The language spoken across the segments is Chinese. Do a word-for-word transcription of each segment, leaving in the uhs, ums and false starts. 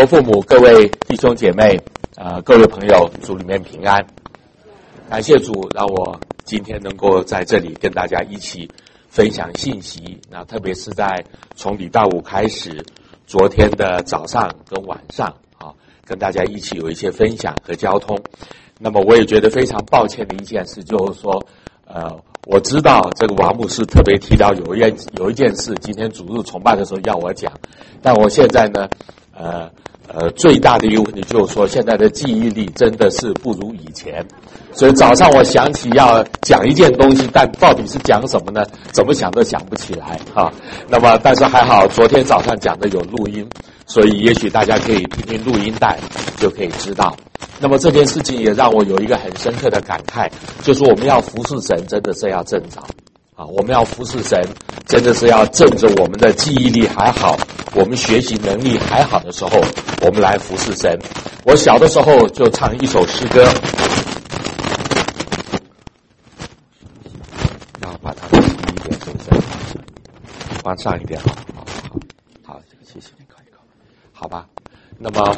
佛父母、各位弟兄姐妹、呃，各位朋友，主里面平安。感谢主，让我今天能够在这里跟大家一起分享信息。那特别是在从礼拜五开始，昨天的早上跟晚上啊，跟大家一起有一些分享和交通。那么我也觉得非常抱歉的一件事，就是说，呃，我知道这个王牧师特别提到有一件有一件事，今天主日崇拜的时候要我讲，但我现在呢，呃呃，最大的一个问题就是说，现在的记忆力真的是不如以前，所以早上我想起要讲一件东西，但到底是讲什么呢？怎么想都想不起来啊。那么，但是还好，昨天早上讲的有录音，所以也许大家可以听听录音带，就可以知道。那么这件事情也让我有一个很深刻的感慨，就是我们要服侍神，真的是要正早啊！我们要服侍神，真的是要趁着我们的记忆力还好，我们学习能力还好的时候，我们来服侍神。我小的时候就唱一首诗歌，要把它低一点，是不是？往上一点，好好好，好，谢谢，好吧。那么，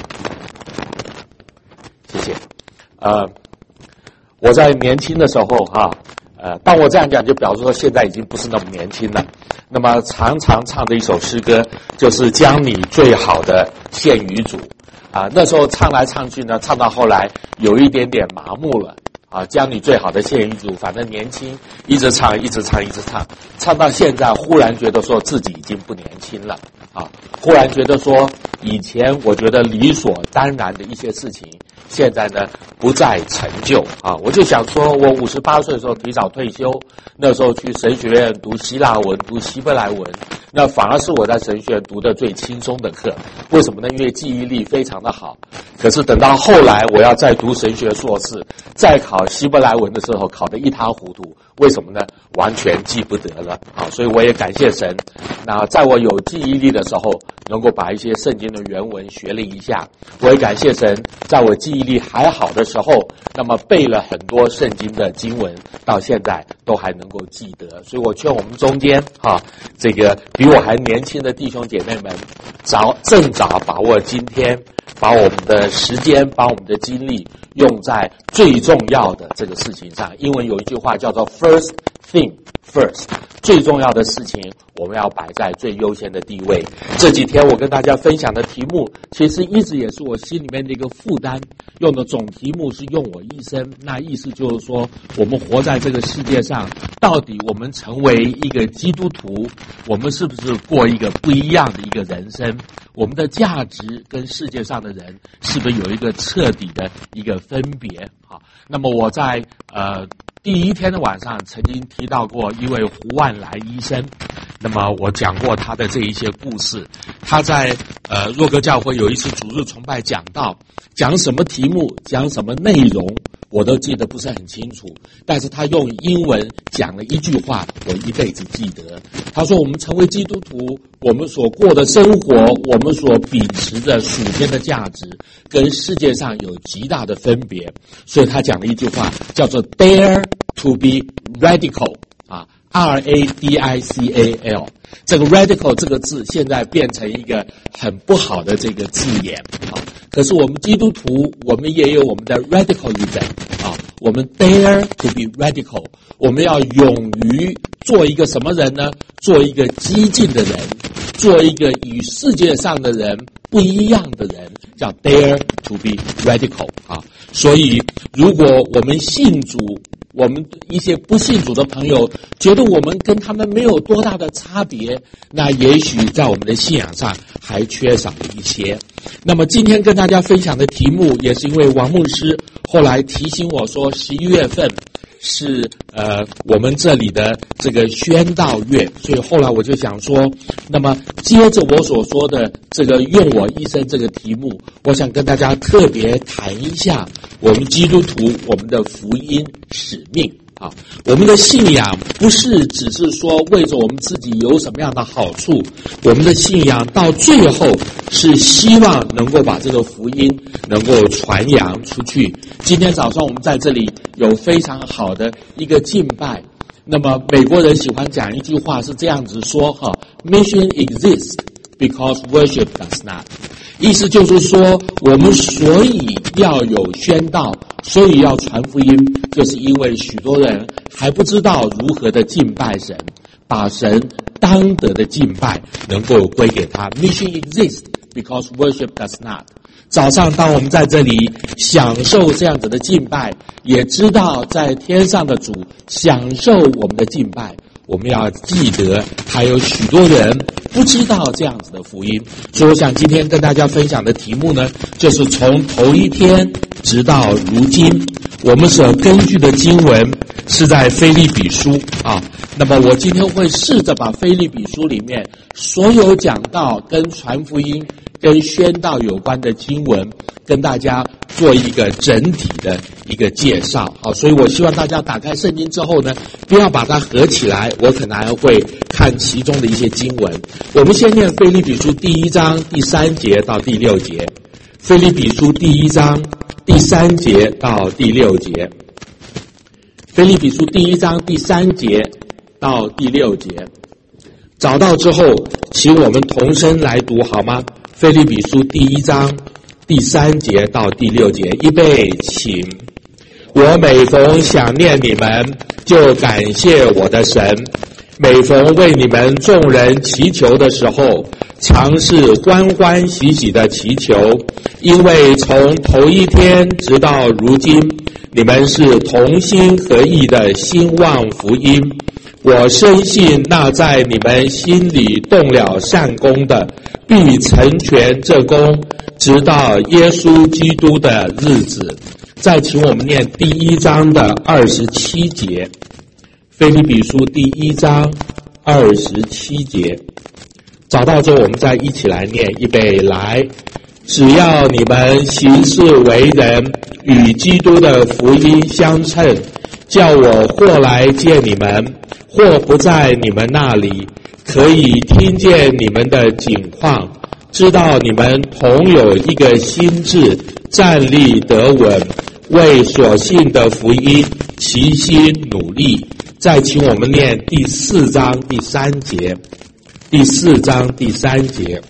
谢谢。呃，我在年轻的时候哈、啊，呃，当我这样讲，就表示说现在已经不是那么年轻了。那么常常唱的一首诗歌，就是将你最好的献于主。啊，那时候唱来唱去呢，唱到后来有一点点麻木了。啊，将你最好的献于主，反正年轻，一直唱，一直唱，一直唱，唱到现在，忽然觉得说自己已经不年轻了。啊，忽然觉得说，以前我觉得理所当然的一些事情，现在呢不再成就。啊，我就想说，我五十八岁的时候提早退休，那时候去神学院读希腊文、读希伯来文，那反而是我在神学院读的最轻松的课。为什么呢？因为记忆力非常的好。可是等到后来我要再读神学硕士，再考希伯来文的时候，考得一塌糊涂。为什么呢？完全记不得了啊！所以我也感谢神。那在我有记忆力的时候，能够把一些圣经的原文学了一下。我也感谢神，在我记忆力还好的时候，那么背了很多圣经的经文，到现在都还能够记得。所以我劝我们中间啊，这个比我还年轻的弟兄姐妹们，早正早把握今天，把我们的时间，把我们的精力用在最重要的这个事情上。英文有一句话叫做 first thing first， 最重要的事情我们要摆在最优先的地位。这几天我跟大家分享的题目，其实一直也是我心里面的一个负担，用的总题目是用我一生。那意思就是说，我们活在这个世界上，到底我们成为一个基督徒，我们是不是过一个不一样的一个人生？我们的价值跟世界上的人是不是有一个彻底的一个分别？好，那么我在呃第一天的晚上曾经提到过一位胡万来医生，那么我讲过他的这一些故事。他在呃若歌教会有一次主日崇拜讲到，讲什么题目，讲什么内容，我都记得不是很清楚，但是他用英文讲了一句话，我一辈子记得。他说，我们成为基督徒，我们所过的生活，我们所秉持的属天的价值，跟世界上有极大的分别。所以他讲了一句话，叫做 Dare to be radical 啊 ，R A D I C A L。这个 radical 这个字现在变成一个很不好的这个字眼啊。可是我们基督徒，我们也有我们的 radicalism 啊，我们 dare to be radical， 我们要勇于做一个什么人呢？做一个激进的人，做一个与世界上的人不一样的人，叫 dare to be radical 啊。所以，如果我们信主，我们一些不信主的朋友觉得我们跟他们没有多大的差别，那也许在我们的信仰上还缺少了一些。那么今天跟大家分享的题目，也是因为王牧师后来提醒我说，十一月份是呃我们这里的这个宣道月，所以后来我就想说，那么接着我所说的这个用我一生这个题目，我想跟大家特别谈一下我们基督徒我们的福音使命。啊，我们的信仰不是只是说为着我们自己有什么样的好处，我们的信仰到最后是希望能够把这个福音能够传扬出去。今天早上我们在这里有非常好的一个敬拜，那么美国人喜欢讲一句话是这样子说哈 ，Mission exists because worship does not。 意思就是说，我们所以要有宣道，所以要传福音，就是因为许多人还不知道如何的敬拜神，把神当得的敬拜能够归给他。Mission exists because worship does not。早上当我们在这里享受这样子的敬拜，也知道在天上的主享受我们的敬拜，我们要记得还有许多人不知道这样子的福音。所以我想今天跟大家分享的题目呢，就是从头一天直到如今，我们所根据的经文是在腓立比书啊。那么我今天会试着把腓立比书里面所有讲到跟传福音跟宣道有关的经文，跟大家做一个整体的一个介绍。好，所以我希望大家打开圣经之后呢，不要把它合起来，我可能还会看其中的一些经文。我们先念腓立比书第一章第三节到第六节。腓立比书第一章第三节到第六节。腓立比书第一章第三节到第六节。找到之后，请我们同声来读好吗？腓立比书第一章第三节到第六节，预备，请。我每逢想念你们，就感谢我的神；每逢为你们众人祈求的时候，常是欢欢喜喜的祈求，因为从头一天直到如今，你们是同心合意的兴旺福音。我深信那在你们心里动了善功的，必成全这功，直到耶稣基督的日子。再请我们念第一章的二十七节，腓立比书第一章二十七节。找到之后，我们再一起来念，预备，来。只要你们行事为人与基督的福音相称，叫我或来见你们，或不在你们那里，可以听见你们的景况，知道你们同有一个心志，站立得稳，为所信的福音齐心努力。再请我们念第四章第三节，第四章第三节。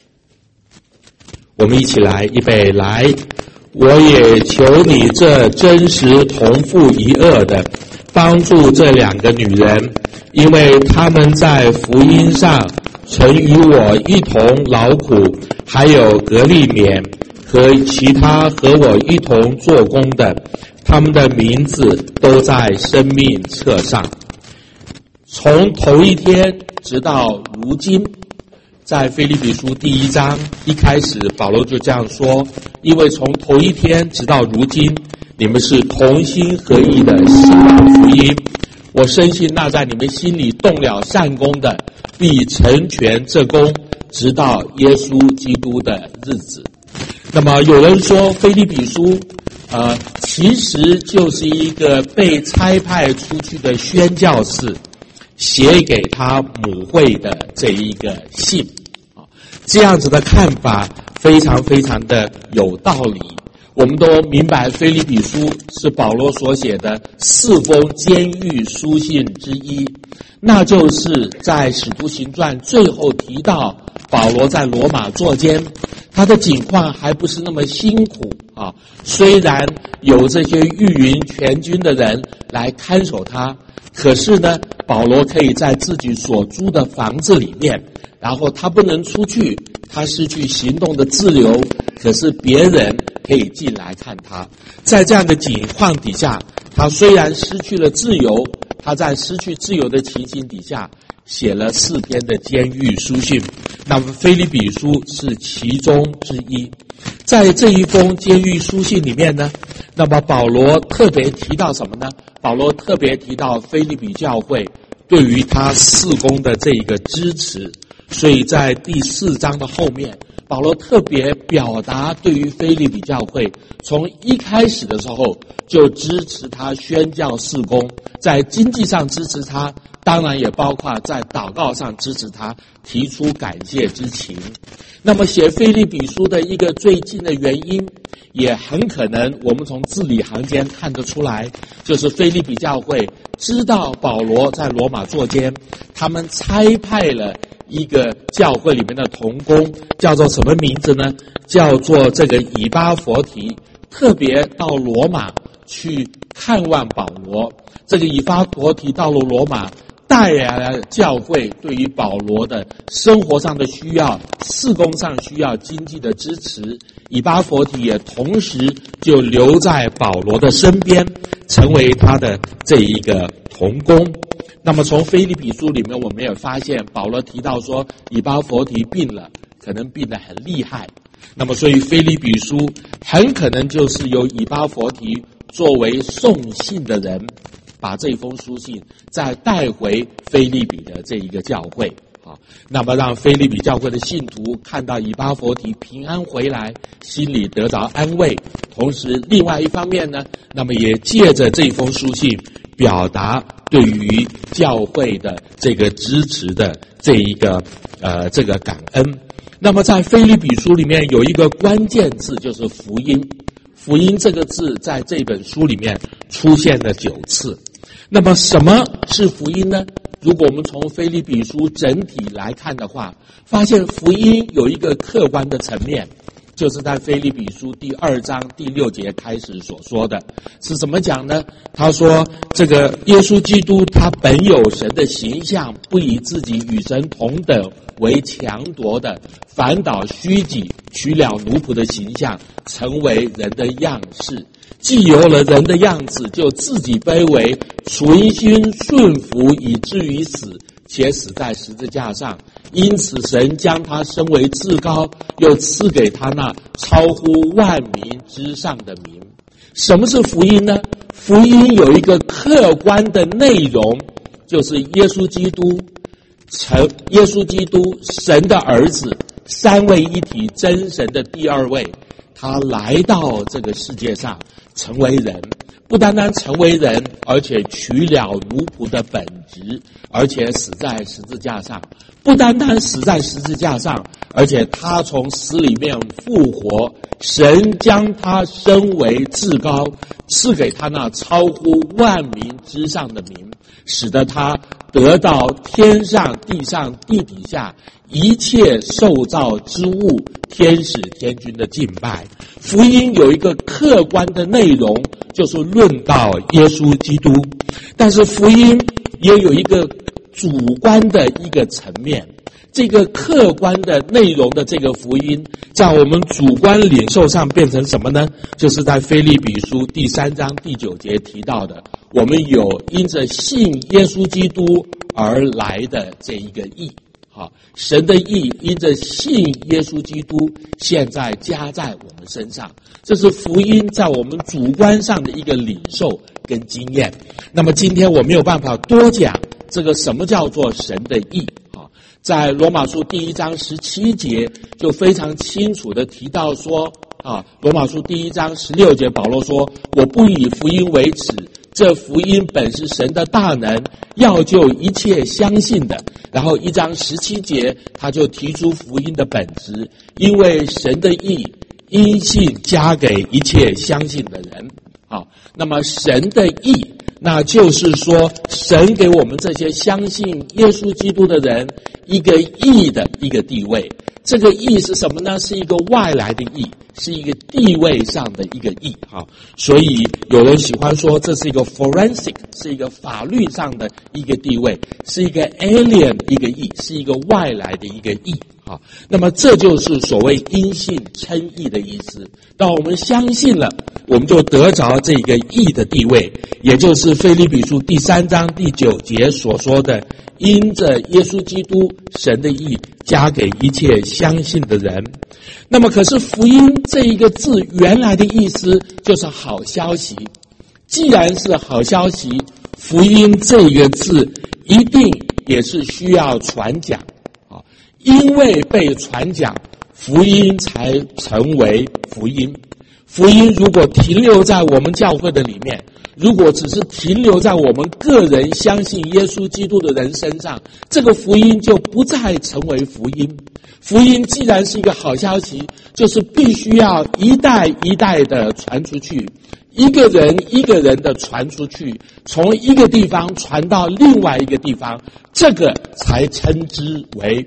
我们一起来，预备，来。我也求你这真实同父一轭的，帮助这两个女人，因为她们在福音上曾与我一同劳苦，还有革利免和其他和我一同做工的，他们的名字都在生命册上。从头一天直到如今，在腓立比书第一章一开始，保罗就这样说，因为从头一天直到如今，你们是同心合意的兴旺福音。我深信那在你们心里动了善功的，必成全这功，直到耶稣基督的日子。那么有人说腓立比书呃，其实就是一个被差派出去的宣教士写给他母会的这一个信。这样子的看法非常非常的有道理。我们都明白腓立比书是保罗所写的四封监狱书信之一，那就是在使徒行传最后提到保罗在罗马坐监，他的境况还不是那么辛苦啊。虽然有这些御云全军的人来看守他，可是呢，保罗可以在自己所租的房子里面，然后他不能出去，他失去行动的自由，可是别人可以进来看他。在这样的境况底下，他虽然失去了自由，他在失去自由的情形底下写了四篇的监狱书信，那么腓立比书是其中之一。在这一封监狱书信里面呢，那么保罗特别提到什么呢？保罗特别提到腓立比教会对于他事工的这一个支持，所以在第四章的后面，保罗特别表达对于腓立比教会从一开始的时候就支持他宣教事工，在经济上支持他，当然也包括在祷告上支持他，提出感谢之情。那么写腓立比书的一个最近的原因，也很可能我们从字里行间看得出来，就是腓立比教会知道保罗在罗马坐监，他们差派了一个教会里面的同工，叫做什么名字呢？叫做这个以巴弗提，特别到罗马去看望保罗。这个以巴弗提到了罗马，带来了教会对于保罗的生活上的需要、事工上需要经济的支持。以巴弗提也同时就留在保罗的身边，成为他的这一个同工。那么从腓立比书里面我们也发现，保罗提到说以巴弗提病了，可能病得很厉害。那么所以腓立比书很可能就是由以巴弗提作为送信的人，把这封书信再带回腓立比的这一个教会。好，那么让腓立比教会的信徒看到以巴弗提平安回来，心里得着安慰。同时另外一方面呢，那么也借着这封书信表达对于教会的这个支持的这一个呃这个感恩。那么在腓立比书里面有一个关键字，就是福音。福音这个字在这本书里面出现了九次。那么什么是福音呢？如果我们从腓立比书整体来看的话，发现福音有一个客观的层面，就是在腓立比书第二章第六节开始所说的，是怎么讲呢？他说这个耶稣基督他本有神的形象，不以自己与神同等为强夺的，反倒虚己，取了奴仆的形象，成为人的样式。既有了人的样子，就自己卑微，存心顺服，以至于死，且死在十字架上。因此神将他升为至高，又赐给他那超乎万民之上的名。什么是福音呢？福音有一个客观的内容，就是耶稣基督成耶稣基督神的儿子，三位一体真神的第二位，他来到这个世界上成为人，不单单成为人，而且取了奴仆的本质，而且死在十字架上。不单单死在十字架上，而且他从死里面复活，神将他升为至高，赐给他那超乎万民之上的名，使得他得到天上地上地底下一切受造之物天使天君的敬拜。福音有一个客观的内容，就是论到耶稣基督，但是福音也有一个主观的一个层面。这个客观的内容的这个福音，在我们主观领受上变成什么呢？就是在腓立比书第三章第九节提到的，我们有因着信耶稣基督而来的这一个义。好，神的义因着信耶稣基督现在加在我们身上，这是福音在我们主观上的一个领受跟经验。那么今天我没有办法多讲这个什么叫做神的义。在罗马书第一章十七节就非常清楚的提到说啊，罗马书第一章十六节保罗说，我不以福音为耻，这福音本是神的大能，要救一切相信的。然后一章十七节他就提出福音的本质，因为神的义因信加给一切相信的人。好，那么神的义，那就是说神给我们这些相信耶稣基督的人一个义的一个地位。这个义是什么呢？是一个外来的义，是一个地位上的一个义。好，所以有人喜欢说这是一个 forensic， 是一个法律上的一个地位，是一个 alien 一个义，是一个外来的一个义。好，那么这就是所谓因信称义的意思。当我们相信了，我们就得着这个义的地位，也就是腓立比书第三章第九节所说的，因着耶稣基督神的义加给一切相信的人。那么可是福音这一个字原来的意思就是好消息。既然是好消息，福音这一个字一定也是需要传讲。因为被传讲，福音才成为福音。福音如果停留在我们教会的里面，如果只是停留在我们个人相信耶稣基督的人身上，这个福音就不再成为福音。福音既然是一个好消息，就是必须要一代一代的传出去，一个人一个人的传出去，从一个地方传到另外一个地方，这个才称之为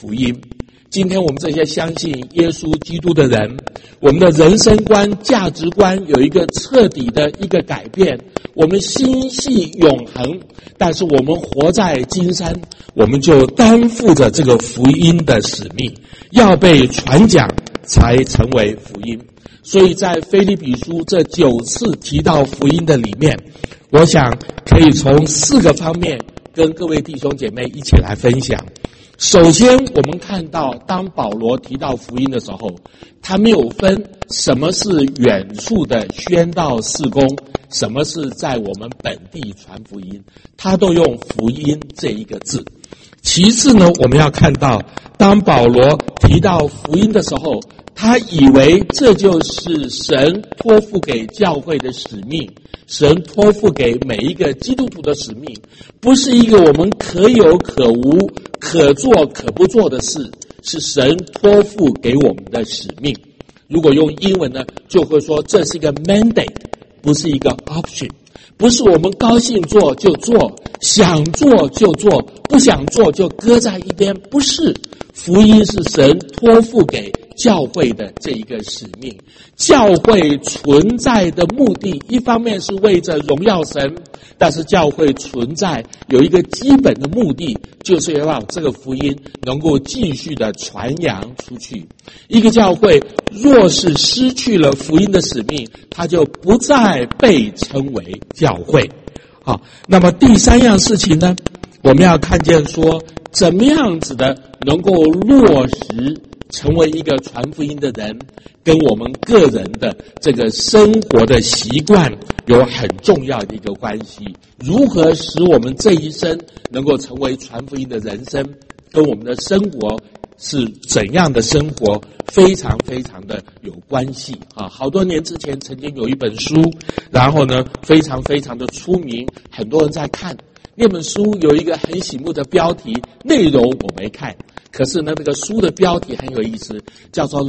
福音。今天我们这些相信耶稣基督的人，我们的人生观、价值观有一个彻底的一个改变，我们心系永恒，但是我们活在今生，我们就担负着这个福音的使命，要被传讲才成为福音。所以在腓立比书这九次提到福音的里面，我想可以从四个方面跟各位弟兄姐妹一起来分享。首先我们看到当保罗提到福音的时候，他没有分什么是远处的宣道事工，什么是在我们本地传福音，他都用福音这一个字。其次呢，我们要看到当保罗提到福音的时候，他以为这就是神托付给教会的使命，神托付给每一个基督徒的使命，不是一个我们可有可无、可做可不做的事，是神托付给我们的使命。如果用英文呢，就会说这是一个 mandate， 不是一个 option， 不是我们高兴做就做，想做就做，不想做就搁在一边，不是。福音是神托付给教会的这一个使命。教会存在的目的，一方面是为着荣耀神，但是教会存在有一个基本的目的，就是要让这个福音能够继续的传扬出去。一个教会若是失去了福音的使命，它就不再被称为教会。好，那么第三样事情呢，我们要看见说怎么样子的能够落实成为一个传福音的人，跟我们个人的这个生活的习惯有很重要的一个关系。如何使我们这一生能够成为传福音的人生，跟我们的生活是怎样的生活非常非常的有关系啊！好多年之前曾经有一本书，然后呢非常非常的出名，很多人在看。那本书有一个很醒目的标题，内容我没看，可是呢，那个书的标题很有意思，叫做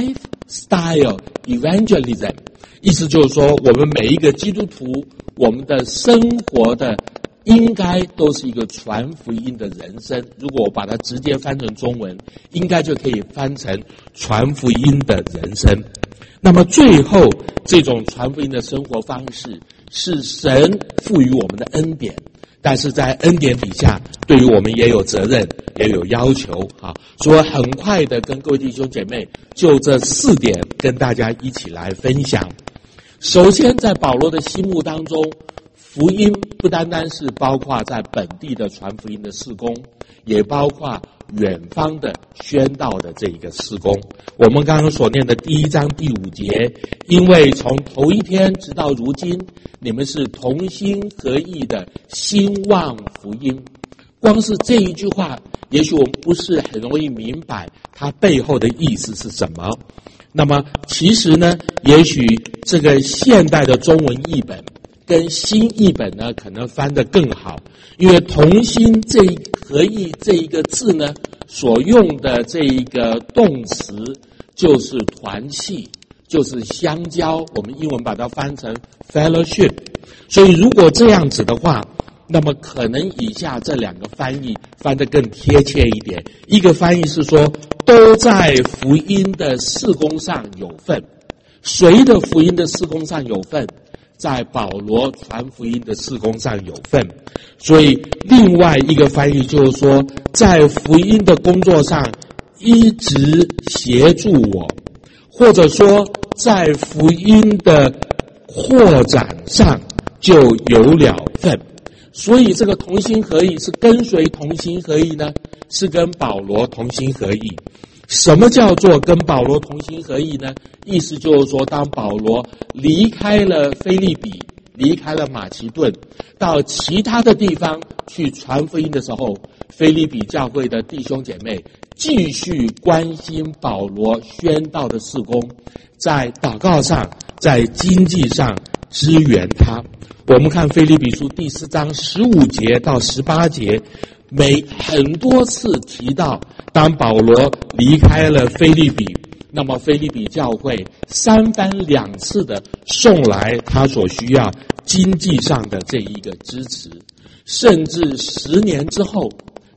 Lifestyle Evangelism， 意思就是说，我们每一个基督徒，我们的生活的应该都是一个传福音的人生。如果我把它直接翻成中文，应该就可以翻成传福音的人生。那么最后，这种传福音的生活方式是神赋予我们的恩典。但是在恩典底下，对于我们也有责任，也有要求啊。所以很快的跟各位弟兄姐妹就这四点跟大家一起来分享。首先，在保罗的心目当中，福音不单单是包括在本地的传福音的事工，也包括远方的宣道的这一个事工。我们刚刚所念的第一章第五节，因为从头一天直到如今，你们是同心合意的兴旺福音。光是这一句话，也许我们不是很容易明白它背后的意思是什么。那么其实呢，也许这个现代的中文译本跟新译本呢可能翻得更好，因为同心这一合意这一个字呢，所用的这一个动词就是团契，就是相交，我们英文把它翻成 fellowship。 所以如果这样子的话，那么可能以下这两个翻译翻得更贴切一点。一个翻译是说，都在福音的事工上有份。谁的福音的事工上有份？在保罗传福音的事工上有份。所以另外一个翻译就是说，在福音的工作上一直协助我，或者说在福音的扩展上就有了份。所以这个同心合意是跟谁同心合意呢？是跟保罗同心合意。什么叫做跟保罗同心合意呢？意思就是说，当保罗离开了腓立比，离开了马其顿，到其他的地方去传福音的时候，腓立比教会的弟兄姐妹继续关心保罗宣道的事工，在祷告上，在经济上支援他。我们看腓立比书第四章十五节到十八节，每很多次提到，当保罗离开了腓立比，那么腓立比教会三番两次的送来他所需要经济上的这一个支持，甚至十年之后，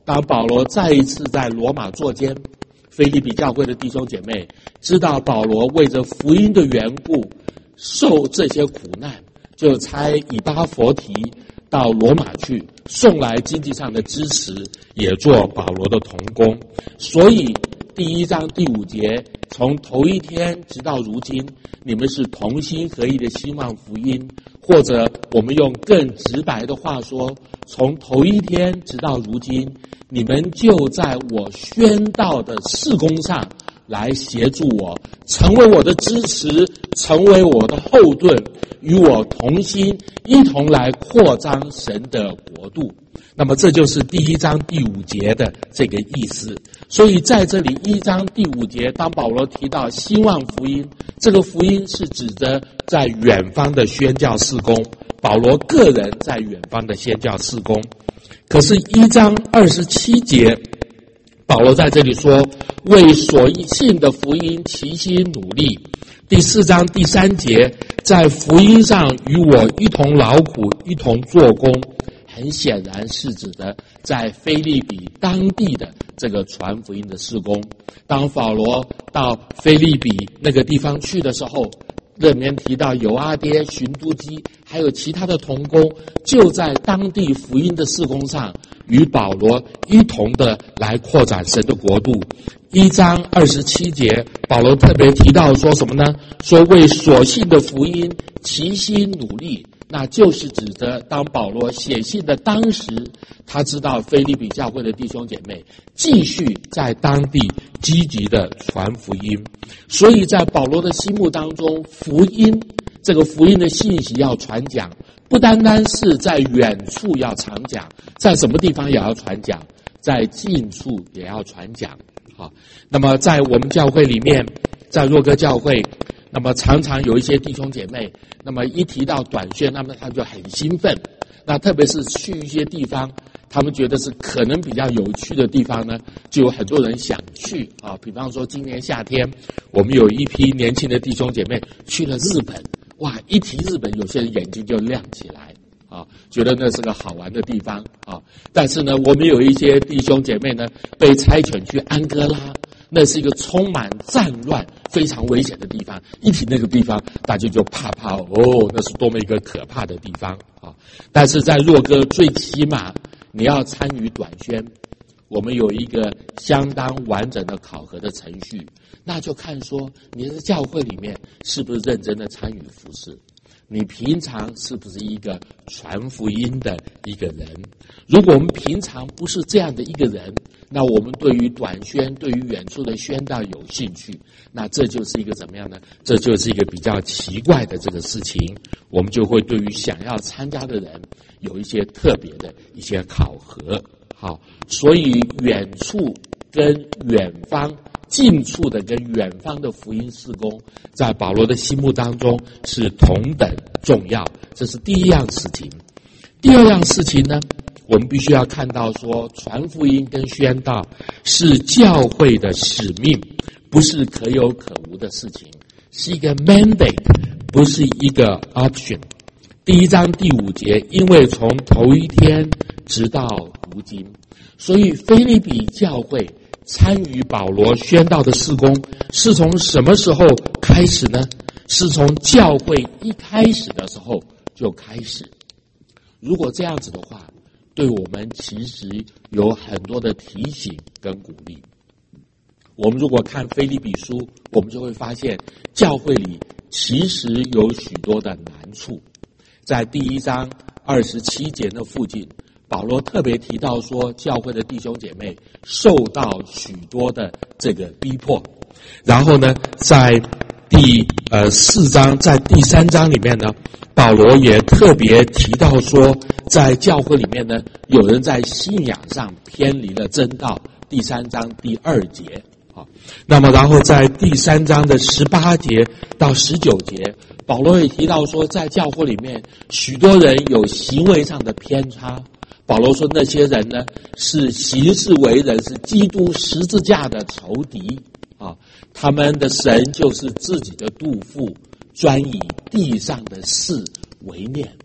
当保罗再一次在罗马作监，腓立比教会的弟兄姐妹知道保罗为着福音的缘故受这些苦难，就差以巴弗提到罗马去，送来经济上的支持，也做保罗的同工。所以第一章第五节，从头一天直到如今，你们是同心合意的希望福音，或者我们用更直白的话说，从头一天直到如今，你们就在我宣道的事工上来协助我，成为我的支持，成为我的后盾，与我同心，一同来扩张神的国度。那么这就是第一章第五节的这个意思。所以在这里一章第五节，当保罗提到兴旺福音，这个福音是指着在远方的宣教事工，保罗个人在远方的宣教事工。可是一章二十七节，保罗在这里说，为所信的福音齐心努力。第四章第三节，在福音上与我一同劳苦，一同做工，很显然是指的在腓立比当地的这个传福音的事工。当保罗到腓立比那个地方去的时候，里面提到友阿爹、寻都基还有其他的同工，就在当地福音的事工上与保罗一同的来扩展神的国度。一章二十七节，保罗特别提到说什么呢？说为所信的福音齐心努力。那就是指着当保罗写信的当时，他知道腓立比教会的弟兄姐妹继续在当地积极的传福音。所以在保罗的心目当中，福音这个福音的信息要传讲，不单单是在远处要常讲，在什么地方也要传讲，在近处也要传讲。好，那么在我们教会里面，在若歌教会，那么常常有一些弟兄姐妹，那么一提到短宣，那么他们就很兴奋。那特别是去一些地方，他们觉得是可能比较有趣的地方呢，就有很多人想去啊。比方说今年夏天，我们有一批年轻的弟兄姐妹去了日本，哇，一提日本，有些人眼睛就亮起来啊，觉得那是个好玩的地方啊。但是呢，我们有一些弟兄姐妹呢，被差遣去安哥拉。那是一个充满战乱、非常危险的地方。一提那个地方，大家就怕怕哦，那是多么一个可怕的地方啊！但是在若歌，最起码你要参与短宣，我们有一个相当完整的考核的程序，那就看说你在教会里面是不是认真的参与服事。你平常是不是一个传福音的一个人？如果我们平常不是这样的一个人，那我们对于短宣、对于远处的宣道有兴趣，那这就是一个怎么样呢？这就是一个比较奇怪的这个事情。我们就会对于想要参加的人有一些特别的一些考核。好，所以远处跟远方，近处的跟远方的福音事工，在保罗的心目当中是同等重要，这是第一样事情。第二样事情呢，我们必须要看到说，传福音跟宣道是教会的使命，不是可有可无的事情，是一个 mandate， 不是一个 option。第一章第五节，因为从头一天直到如今，所以腓立比教会参与保罗宣道的事工是从什么时候开始呢？是从教会一开始的时候就开始。如果这样子的话，对我们其实有很多的提醒跟鼓励。我们如果看腓立比书，我们就会发现教会里其实有许多的难处。在第一章二十七节的附近，保罗特别提到说，教会的弟兄姐妹受到许多的这个逼迫。然后呢，在第呃四章，在第三章里面呢，保罗也特别提到说，在教会里面呢，有人在信仰上偏离了真道。第三章第二节，好，那么然后在第三章的十八节到十九节，保罗也提到说，在教会里面，许多人有行为上的偏差。保罗说，那些人呢，是行事为人是基督十字架的仇敌啊，他们的神就是自己的肚腹，专以地上的事为念。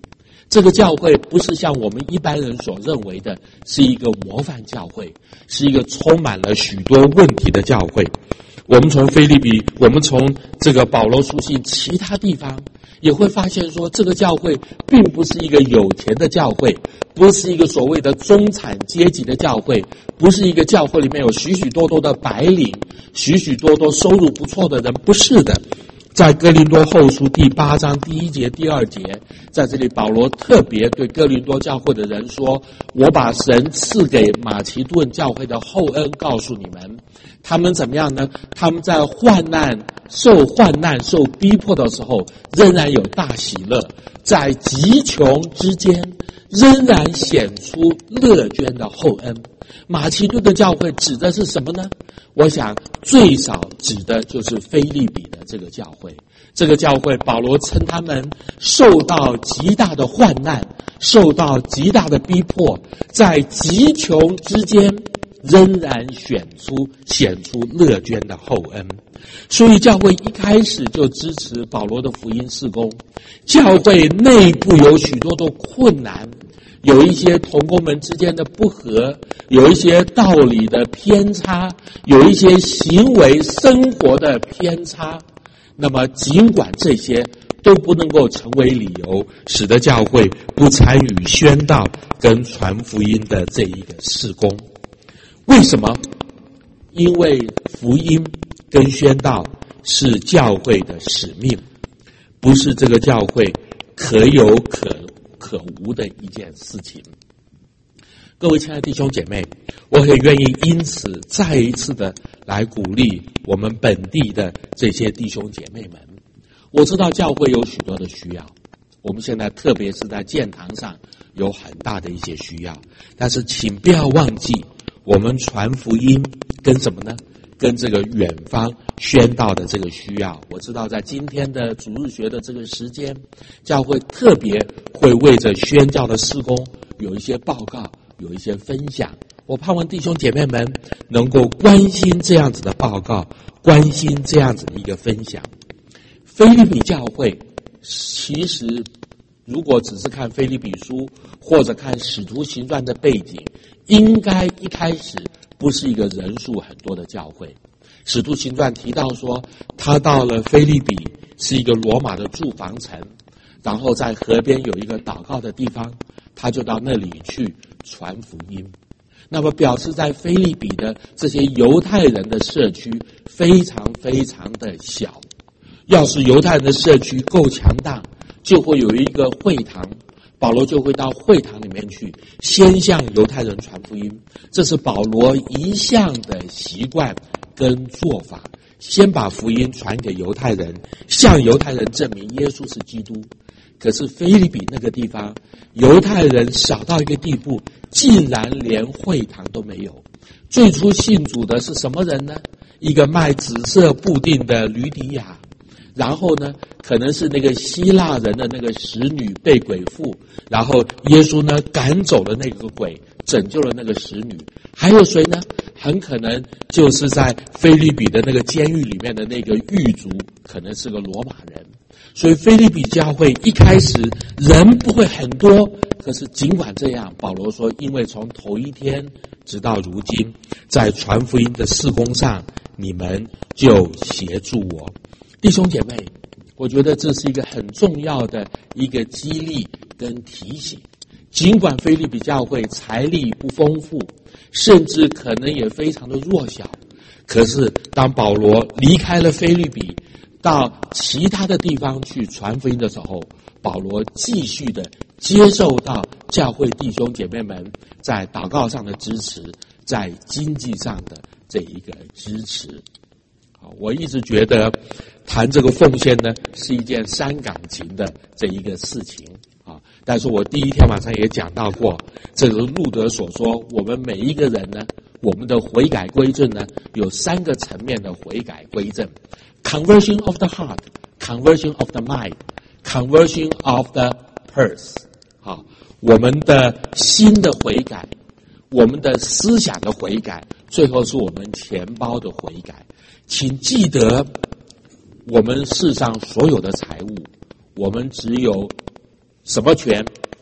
这个教会不是像我们一般人所认为的是一个模范教会，是一个充满了许多问题的教会。我们从腓立比，我们从这个保罗书信其他地方也会发现说，这个教会并不是一个有钱的教会，不是一个所谓的中产阶级的教会，不是一个教会里面有许许多多的白领，许许多多收入不错的人，不是的。在哥林多后书第八章第一节第二节，在这里保罗特别对哥林多教会的人说，我把神赐给马其顿教会的厚恩告诉你们。他们怎么样呢？他们在患难受患难受逼迫的时候仍然有大喜乐，在极穷之间仍然显出乐捐的厚恩。马其顿的教会指的是什么呢？我想最少指的就是腓立比的这个教会。这个教会保罗称他们受到极大的患难，受到极大的逼迫，在极穷之间仍然选出显出乐捐的厚恩。所以教会一开始就支持保罗的福音事工。教会内部有许多的困难，有一些同工们之间的不和，有一些道理的偏差，有一些行为生活的偏差。那么尽管这些都不能够成为理由，使得教会不参与宣道跟传福音的这一个事工。为什么？因为福音跟宣道是教会的使命，不是这个教会可有可可无的一件事情。各位亲爱的弟兄姐妹，我很愿意因此再一次的来鼓励我们本地的这些弟兄姐妹们。我知道教会有许多的需要，我们现在特别是在建堂上有很大的一些需要，但是请不要忘记，我们传福音跟什么呢？跟这个远方宣道的这个需要。我知道在今天的主日学的这个时间，教会特别会为着宣教的事工有一些报告，有一些分享。我盼望弟兄姐妹们能够关心这样子的报告，关心这样子的一个分享。腓立比教会其实如果只是看腓立比书或者看使徒行传的背景，应该一开始不是一个人数很多的教会。使徒行传提到说，他到了腓立比是一个罗马的住房城，然后在河边有一个祷告的地方，他就到那里去传福音。那么表示在腓立比的这些犹太人的社区非常非常的小。要是犹太人的社区够强大，就会有一个会堂，保罗就会到会堂里面去，先向犹太人传福音。这是保罗一向的习惯跟做法，先把福音传给犹太人，向犹太人证明耶稣是基督。可是腓立比那个地方，犹太人少到一个地步，竟然连会堂都没有。最初信主的是什么人呢？一个卖紫色布丁的吕底亚，然后呢，可能是那个希腊人的那个使女被鬼附，然后耶稣呢赶走了那个鬼，拯救了那个使女。还有谁呢？很可能就是在腓立比的那个监狱里面的那个狱卒，可能是个罗马人。所以腓立比教会一开始人不会很多，可是尽管这样，保罗说，因为从头一天直到如今，在传福音的事工上，你们就协助我。弟兄姐妹，我觉得这是一个很重要的一个激励跟提醒。尽管腓立比教会财力不丰富，甚至可能也非常的弱小，可是当保罗离开了腓立比，到其他的地方去传福音的时候，保罗继续的接受到教会弟兄姐妹们在祷告上的支持，在经济上的这一个支持。我一直觉得谈这个奉献呢是一件伤感情的这一个事情啊。但是我第一天晚上也讲到过，这个路德所说，我们每一个人呢，我们的悔改归正呢，有三个层面的悔改归正。Conversion of the heart, conversion of the mind, conversion of the purse。好，我们的心的悔改，我们的思想的悔改，最后是我们钱包的悔改。请记得，我们世上所有的财物，我们只有什么权？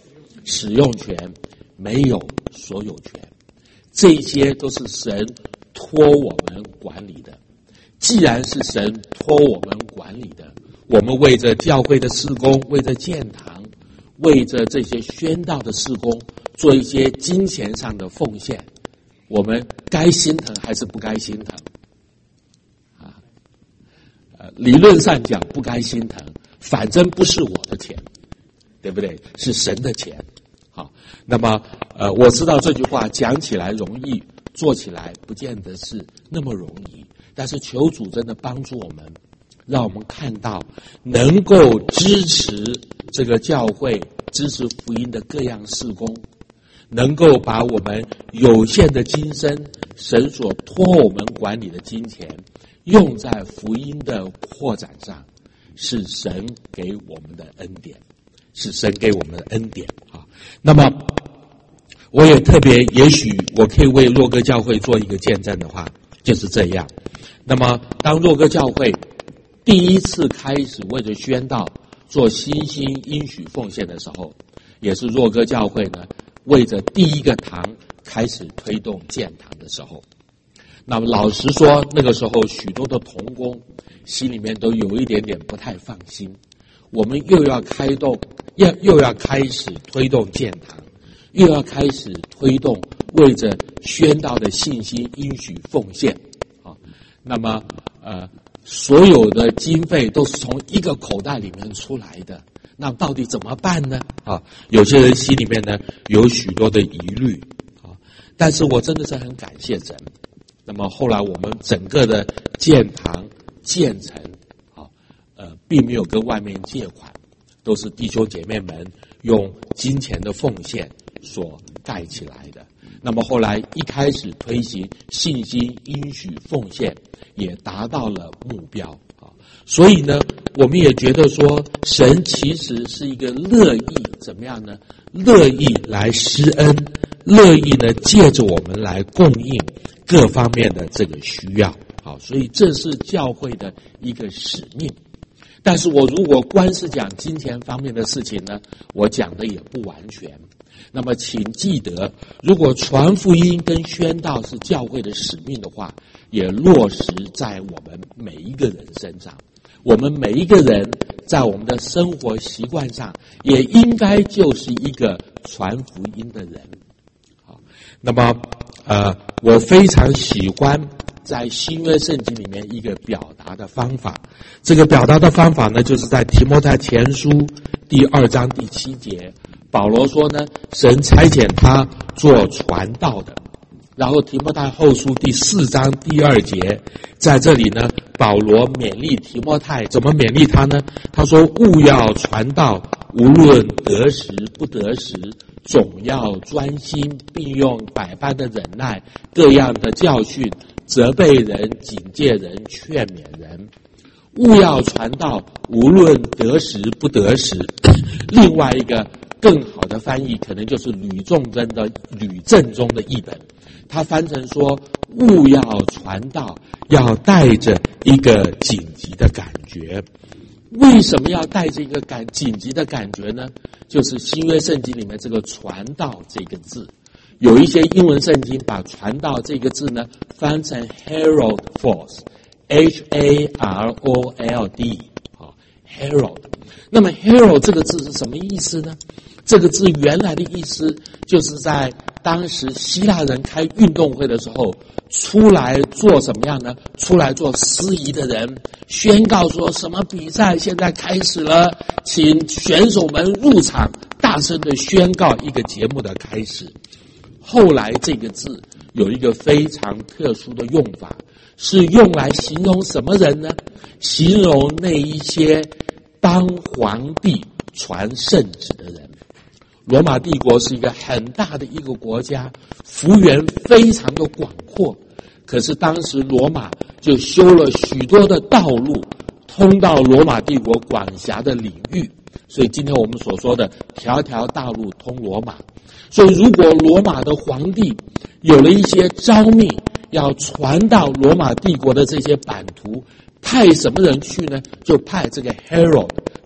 使用权，没有所有权。这些都是神托我们管理的。既然是神托我们管理的，我们为着教会的事工，为着建堂，为着这些宣道的事工，做一些金钱上的奉献，我们该心疼还是不该心疼？啊，呃，理论上讲不该心疼，反正不是我的钱，对不对？是神的钱。好，那么呃，我知道这句话讲起来容易，做起来不见得是那么容易。但是求主真的帮助我们，让我们看到能够支持这个教会、支持福音的各样事工，能够把我们有限的今生、神所托我们管理的金钱，用在福音的扩展上，是神给我们的恩典，是神给我们的恩典啊。那么，我也特别，也许我可以为洛哥教会做一个见证的话，就是这样。那么，当洛哥教会第一次开始为着宣道做新兴应许奉献的时候，也是洛哥教会呢为着第一个堂开始推动建堂的时候。那么老实说，那个时候许多的同工心里面都有一点点不太放心，我们又要开动，又又要开始推动建堂，又要开始推动为着宣道的信心应许奉献。那么，呃，所有的经费都是从一个口袋里面出来的，那到底怎么办呢？啊，有些人心里面呢有许多的疑虑啊，但是我真的是很感谢神。那么后来我们整个的建堂建成，啊，呃，并没有跟外面借款，都是弟兄姐妹们用金钱的奉献所盖起来的。那么后来一开始推行信心应许奉献，也达到了目标啊。所以呢，我们也觉得说，神其实是一个乐意怎么样呢？乐意来施恩，乐意呢借着我们来供应各方面的这个需要。好，所以这是教会的一个使命。但是我如果光是讲金钱方面的事情呢，我讲的也不完全。那么请记得，如果传福音跟宣道是教会的使命的话，也落实在我们每一个人身上。我们每一个人在我们的生活习惯上，也应该就是一个传福音的人。好，那么呃，我非常喜欢在新约圣经里面一个表达的方法。这个表达的方法呢，就是在提摩太前书第二章第七节，保罗说呢，神差遣他做传道的。然后提摩太后书第四章第二节，在这里呢，保罗勉励提摩太，怎么勉励他呢？他说，务要传道，无论得时不得时，总要专心，并用百般的忍耐，各样的教训，责备人，警戒人，劝勉人。务要传道，无论得时不得时。另外一个更好的翻译，可能就是吕仲贞的吕正中的译本，他翻成说，务要传道，要带着一个紧急的感觉。为什么要带着一个感紧急的感觉呢？就是新约圣经里面这个传道这个字，有一些英文圣经把传道这个字呢翻成 herald force， H A R O L D， 啊 herald。那么 herald 这个字是什么意思呢？这个字原来的意思就是在当时希腊人开运动会的时候，出来做什么样呢？出来做司仪的人，宣告说什么比赛现在开始了，请选手们入场，大声的宣告一个节目的开始。后来这个字有一个非常特殊的用法，是用来形容什么人呢？形容那一些当皇帝传圣旨的人。罗马帝国是一个很大的一个国家，幅员非常的广阔，可是当时罗马就修了许多的道路，通到罗马帝国管辖的领域，所以今天我们所说的条条大路通罗马。所以如果罗马的皇帝有了一些诏命要传到罗马帝国的这些版图，派什么人去呢？就派这个 herald，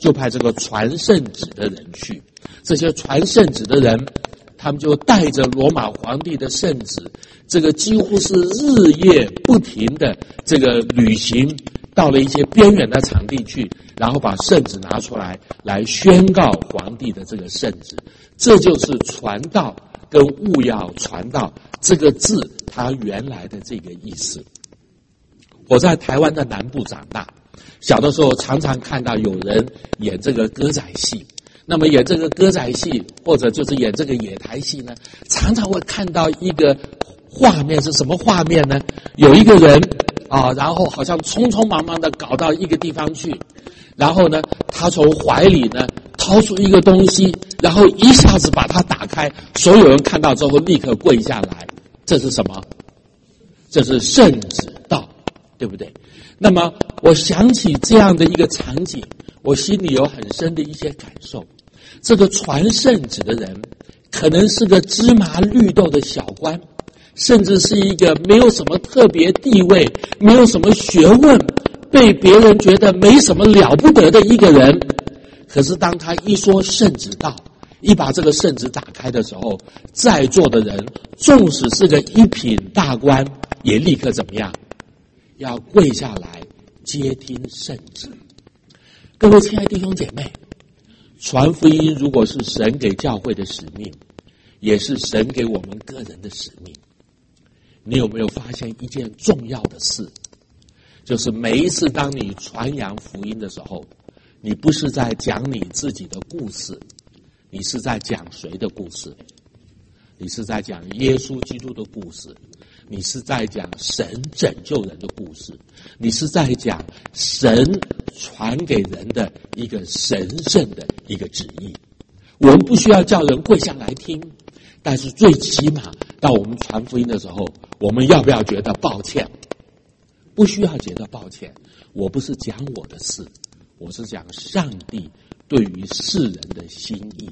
就派这个传圣旨的人去。这些传圣旨的人，他们就带着罗马皇帝的圣旨，这个几乎是日夜不停的这个旅行，到了一些边远的场地去，然后把圣旨拿出来，来宣告皇帝的这个圣旨。这就是传道跟务要传道这个字它原来的这个意思。我在台湾的南部长大，小的时候常常看到有人演这个歌仔戏，那么演这个歌仔戏或者就是演这个野台戏呢，常常会看到一个画面，是什么画面呢？有一个人啊，然后好像匆匆忙忙的搞到一个地方去，然后呢他从怀里呢掏出一个东西，然后一下子把它打开，所有人看到之后立刻跪下来。这是什么？这是圣旨道，对不对？那么我想起这样的一个场景，我心里有很深的一些感受。这个传圣旨的人可能是个芝麻绿豆的小官，甚至是一个没有什么特别地位，没有什么学问，被别人觉得没什么了不得的一个人。可是当他一说圣旨道，一把这个圣旨打开的时候，在座的人纵使是个一品大官，也立刻怎么样？要跪下来接听圣旨。各位亲爱的弟兄姐妹，传福音如果是神给教会的使命，也是神给我们个人的使命。你有没有发现一件重要的事？就是每一次当你传扬福音的时候，你不是在讲你自己的故事，你是在讲谁的故事？你是在讲耶稣基督的故事，你是在讲神拯救人的故事，你是在讲神传给人的一个神圣的一个旨意。我们不需要叫人跪下来听，但是最起码当我们传福音的时候，我们要不要觉得抱歉？不需要觉得抱歉。我不是讲我的事，我是讲上帝对于世人的心意。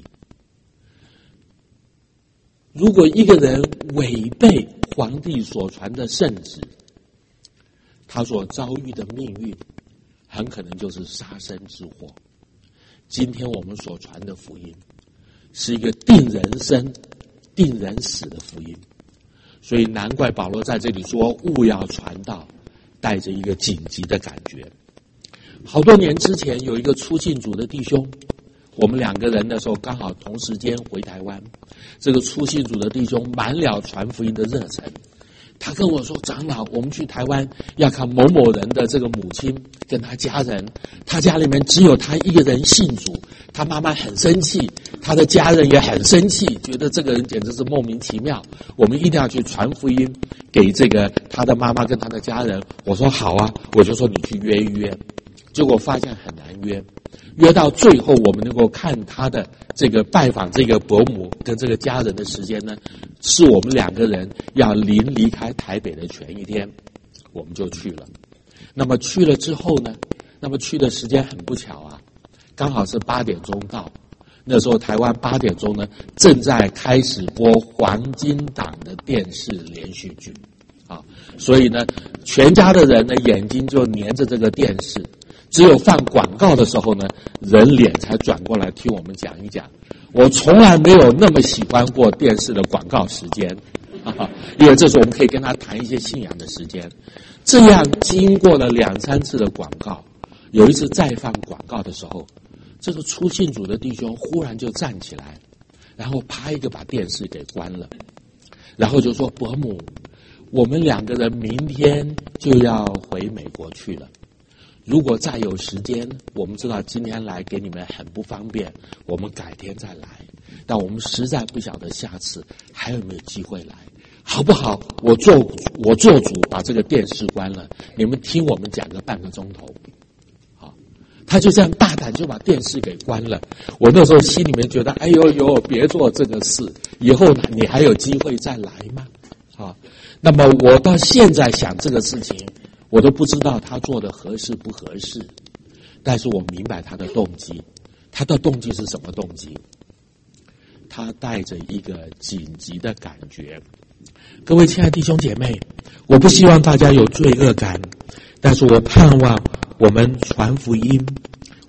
如果一个人违背皇帝所传的圣旨，他所遭遇的命运很可能就是杀身之祸。今天我们所传的福音是一个定人生定人死的福音，所以难怪保罗在这里说务要传道，带着一个紧急的感觉。好多年之前有一个初信主的弟兄，我们两个人的时候刚好同时间回台湾，这个初信主的弟兄满了传福音的热忱，他跟我说，长老，我们去台湾要看某某人的这个母亲跟他家人，他家里面只有他一个人信主，他妈妈很生气，他的家人也很生气，觉得这个人简直是莫名其妙，我们一定要去传福音给这个他的妈妈跟他的家人。我说好啊，我就说你去约一约，结果发现很难约，约到最后我们能够看他的这个拜访这个伯母跟这个家人的时间呢，是我们两个人要临离开台北的前一天，我们就去了。那么去了之后呢，那么去的时间很不巧啊，刚好是八点钟到。那时候台湾八点钟呢，正在开始播黄金档的电视连续剧啊，所以呢，全家的人呢眼睛就黏着这个电视。只有放广告的时候呢，人脸才转过来听我们讲一讲。我从来没有那么喜欢过电视的广告时间，啊，因为这时候我们可以跟他谈一些信仰的时间。这样经过了两三次的广告，有一次再放广告的时候，这个初信主的弟兄忽然就站起来，然后啪一个把电视给关了，然后就说，伯母，我们两个人明天就要回美国去了，如果再有时间，我们知道今天来给你们很不方便，我们改天再来，但我们实在不晓得下次还有没有机会来，好不好？我做我做主把这个电视关了，你们听我们讲个半个钟头。好，他就这样大胆就把电视给关了。我那时候心里面觉得，哎呦呦，别做这个事，以后你还有机会再来吗？好，那么我到现在想这个事情，我都不知道他做的合适不合适，但是我明白他的动机。他的动机是什么动机？他带着一个紧急的感觉。各位亲爱的弟兄姐妹，我不希望大家有罪恶感，但是我盼望我们传福音，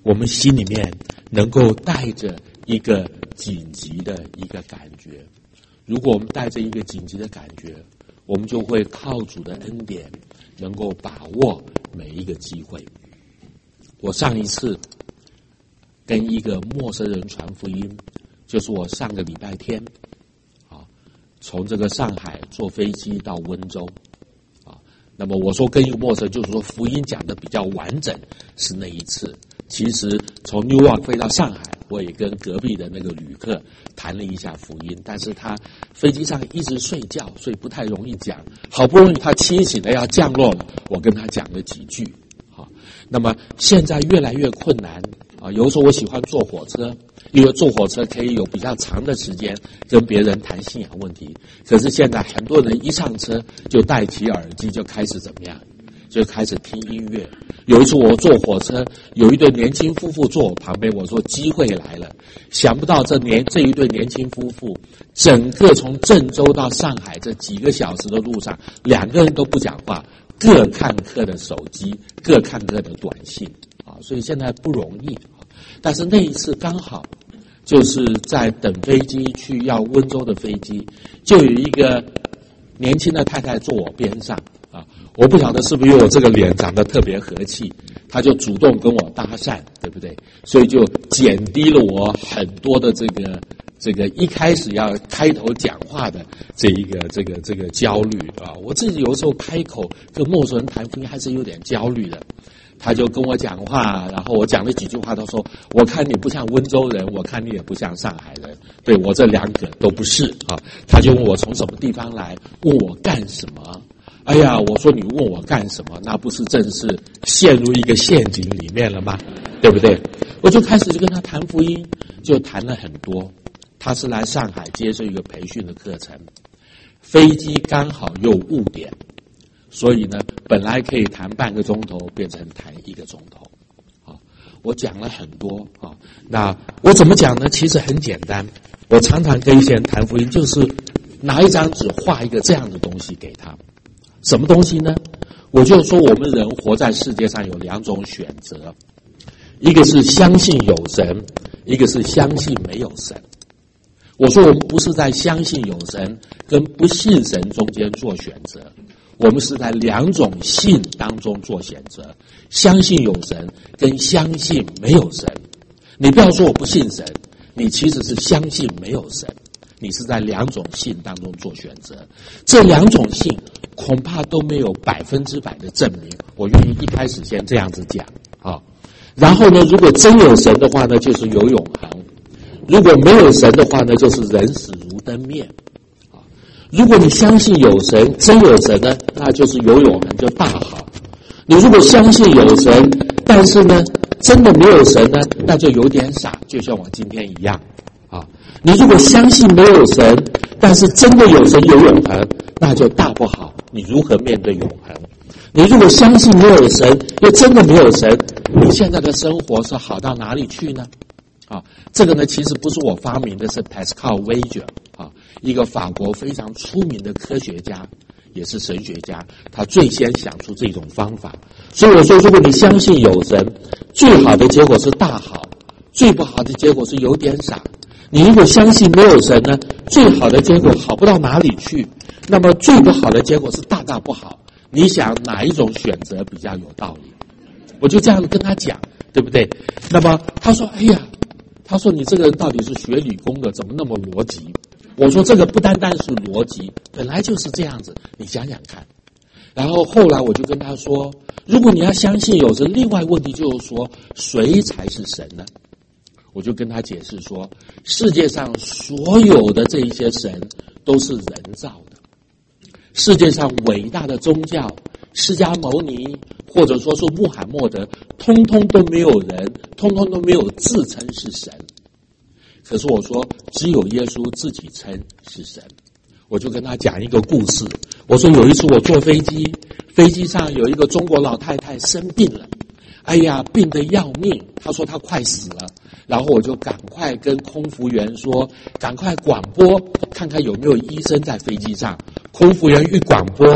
我们心里面能够带着一个紧急的一个感觉。如果我们带着一个紧急的感觉，我们就会靠主的恩典，能够把握每一个机会。我上一次跟一个陌生人传福音，就是我上个礼拜天啊，从这个上海坐飞机到温州啊。那么我说跟一个陌生人，就是说福音讲的比较完整，是那一次。其实从 Newark 飞到上海，我也跟隔壁的那个旅客谈了一下福音，但是他飞机上一直睡觉，所以不太容易讲。好不容易他清醒了要降落了，我跟他讲了几句。好，那么现在越来越困难啊！有的时候我喜欢坐火车，因为坐火车可以有比较长的时间跟别人谈信仰问题。可是现在很多人一上车就戴起耳机就开始怎么样？就开始听音乐。有一次我坐火车，有一对年轻夫妇坐我旁边，我说机会来了。想不到这年这一对年轻夫妇，整个从郑州到上海这几个小时的路上，两个人都不讲话，各看各的手机，各看各的短信啊，所以现在不容易。但是那一次刚好就是在等飞机去要温州的飞机，就有一个年轻的太太坐我边上啊。我不晓得是不是因为我这个脸长得特别和气，他就主动跟我搭讪，对不对？所以就减低了我很多的这个这个一开始要开头讲话的这一个这个这个焦虑啊。我自己有时候开口跟陌生人谈福音还是有点焦虑的。他就跟我讲话，然后我讲了几句话，他说：“我看你不像温州人，我看你也不像上海人，对我这两个都不是啊。”他就问我从什么地方来，问我干什么。哎呀，我说你问我干什么，那不是正是陷入一个陷阱里面了吗？对不对？我就开始就跟他谈福音，就谈了很多。他是来上海接受一个培训的课程，飞机刚好又误点，所以呢，本来可以谈半个钟头，变成谈一个钟头。好，我讲了很多啊。那我怎么讲呢？其实很简单，我常常跟一些人谈福音，就是拿一张纸画一个这样的东西给他。什么东西呢？我就说我们人活在世界上有两种选择，一个是相信有神，一个是相信没有神。我说我们不是在相信有神跟不信神中间做选择，我们是在两种信当中做选择，相信有神跟相信没有神。你不要说我不信神，你其实是相信没有神，你是在两种信当中做选择。这两种信恐怕都没有百分之百的证明，我愿意一开始先这样子讲啊。然后呢，如果真有神的话呢，就是有永恒；如果没有神的话呢，就是人死如灯灭啊。如果你相信有神，真有神呢，那就是有永恒，就大好。你如果相信有神，但是呢，真的没有神呢，那就有点傻，就像我今天一样啊。你如果相信没有神，但是真的有神有永恒，那就大不好。你如何面对永恒？你如果相信没有神，又真的没有神，你现在的生活是好到哪里去呢？啊，这个呢，其实不是我发明的，是 Pascal Weger 啊，一个法国非常出名的科学家，也是神学家，他最先想出这种方法。所以我说，如果你相信有神，最好的结果是大好，最不好的结果是有点傻。你如果相信没有神呢，最好的结果好不到哪里去，那么最不好的结果是大大不好。你想哪一种选择比较有道理？我就这样跟他讲，对不对？那么他说：“哎呀，他说你这个人到底是学理工的，怎么那么逻辑？”我说这个不单单是逻辑，本来就是这样子，你想想看。然后后来我就跟他说，如果你要相信有神，另外问题就是说，谁才是神呢？我就跟他解释说，世界上所有的这一些神都是人造的。世界上伟大的宗教，释迦牟尼或者说是穆罕默德，通通都没有人，通通都没有自称是神。可是我说，只有耶稣自己称是神。我就跟他讲一个故事，我说有一次我坐飞机，飞机上有一个中国老太太生病了，哎呀，病得要命，她说她快死了。然后我就赶快跟空服员说，赶快广播看看有没有医生在飞机上。空服员一广播，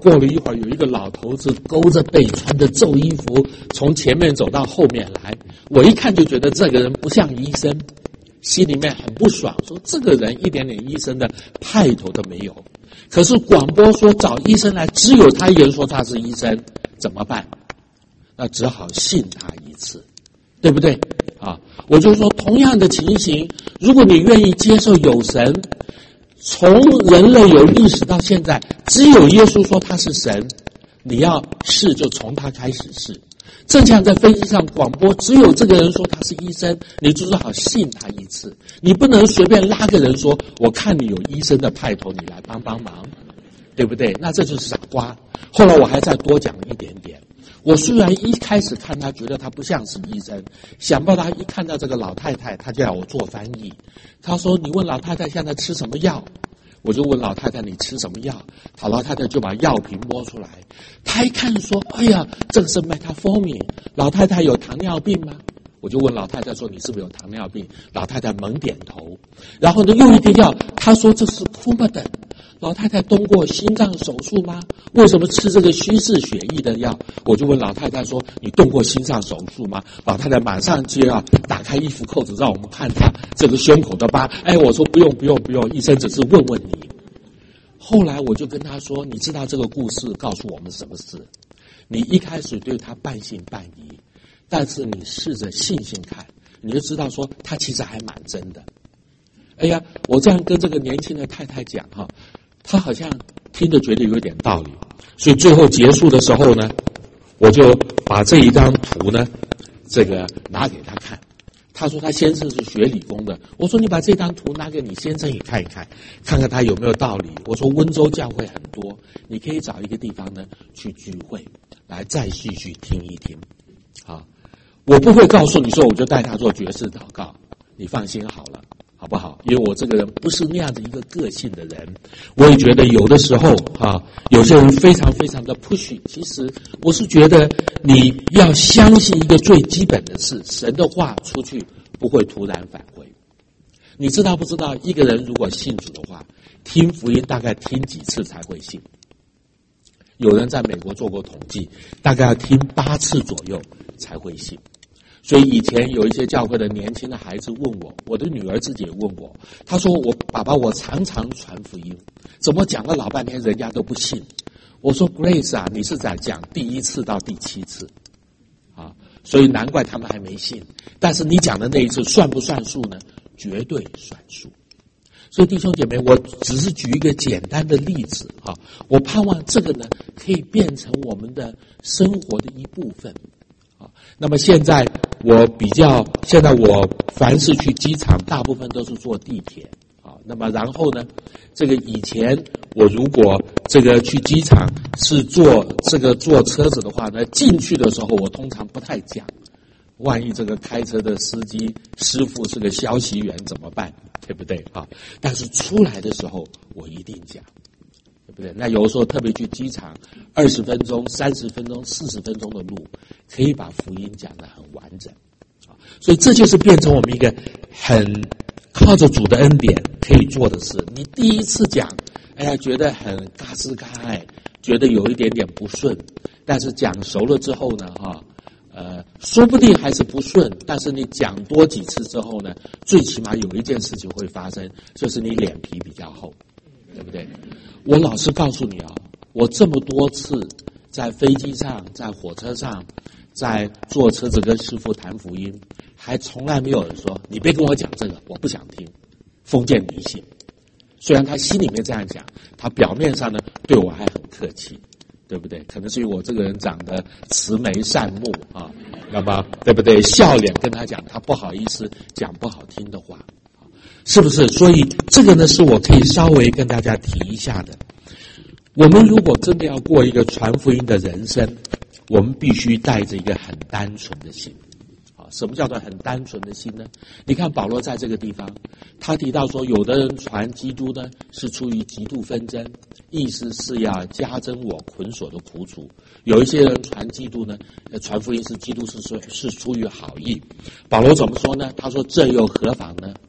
过了一会儿，有一个老头子勾着背，穿着皱衣服，从前面走到后面来。我一看就觉得这个人不像医生，心里面很不爽，说这个人一点点医生的派头都没有。可是广播说找医生来，只有他一个人说他是医生，怎么办？那只好信他一次，对不对？啊，我就说同样的情形，如果你愿意接受有神，从人类有历史到现在，只有耶稣说他是神，你要试就从他开始试。正像在飞机上广播，只有这个人说他是医生，你就只好信他一次。你不能随便拉个人说，我看你有医生的派头，你来帮帮忙，对不对？那这就是傻瓜。后来我还再多讲一点点。我虽然一开始看他觉得他不像是医生，想不到他一看到这个老太太，他就要我做翻译。他说你问老太太现在吃什么药，我就问老太太你吃什么药，他老太太就把药瓶摸出来，他一看说哎呀这个是 metformin， 老太太有糖尿病吗？我就问老太太说你是不是有糖尿病？老太太猛点头。然后呢又一个药，他说这是 Coumadin， 老太太动过心脏手术吗？为什么吃这个虚释血液的药？我就问老太太说你动过心脏手术吗？老太太马上就要打开衣服扣子让我们看她这个胸口的疤。哎，我说不用不用不用，医生只是问问你。后来我就跟他说，你知道这个故事告诉我们什么事？你一开始对他半信半疑，但是你试着信信看，你就知道说他其实还蛮真的。哎呀，我这样跟这个年轻的太太讲哈，她好像听着觉得有点道理，所以最后结束的时候呢，我就把这一张图呢，这个拿给她看。她说她先生是学理工的，我说你把这张图拿给你先生也看一看，看看他有没有道理。我说温州教会很多，你可以找一个地方呢去聚会，来再继续听一听。好，我不会告诉你说我就带他做爵士祷告，你放心好了。好不好？因为我这个人不是那样的一个个性的人，我也觉得有的时候啊，有些人非常非常的 push。其实我是觉得你要相信一个最基本的事，神的话出去不会突然返回。你知道不知道？一个人如果信主的话，听福音大概听几次才会信？有人在美国做过统计，大概要听八次左右才会信。所以以前有一些教会的年轻的孩子问我，我的女儿自己也问我，她说我爸爸我常常传福音，怎么讲了老半天人家都不信？我说 Grace 啊，你是在讲第一次到第七次啊，所以难怪他们还没信。但是你讲的那一次算不算数呢？绝对算数。所以弟兄姐妹，我只是举一个简单的例子啊，我盼望这个呢可以变成我们的生活的一部分。那么现在我比较，现在我凡是去机场，大部分都是坐地铁啊。那么然后呢，这个以前我如果这个去机场是坐这个坐车子的话呢，进去的时候我通常不太讲，万一这个开车的司机师傅是个消息员怎么办？对不对啊？但是出来的时候我一定讲。对不对？那有的时候特别去机场，二十分钟、三十分钟、四十分钟的路，可以把福音讲得很完整啊。所以这就是变成我们一个很靠着主的恩典可以做的事。你第一次讲，哎呀，觉得很嘎吱嘎爱，觉得有一点点不顺，但是讲熟了之后呢，哈，呃，说不定还是不顺，但是你讲多几次之后呢，最起码有一件事情会发生，就是你脸皮比较厚，对不对？我老实告诉你啊，我这么多次在飞机上、在火车上、在坐车子跟师父谈福音，还从来没有人说你别跟我讲这个，我不想听，封建迷信。虽然他心里面这样讲，他表面上呢对我还很客气，对不对？可能是因为我这个人长得慈眉善目啊，那么对不对？笑脸跟他讲，他不好意思讲不好听的话。是不是？所以这个呢是我可以稍微跟大家提一下的。我们如果真的要过一个传福音的人生，我们必须带着一个很单纯的心。啊，什么叫做很单纯的心呢？你看保罗在这个地方，他提到说，有的人传基督呢是出于嫉妒纷争，意思是要加增我捆锁的苦楚；有一些人传基督呢，传福音是基督是是是出于好意。保罗怎么说呢？他说这又何妨呢？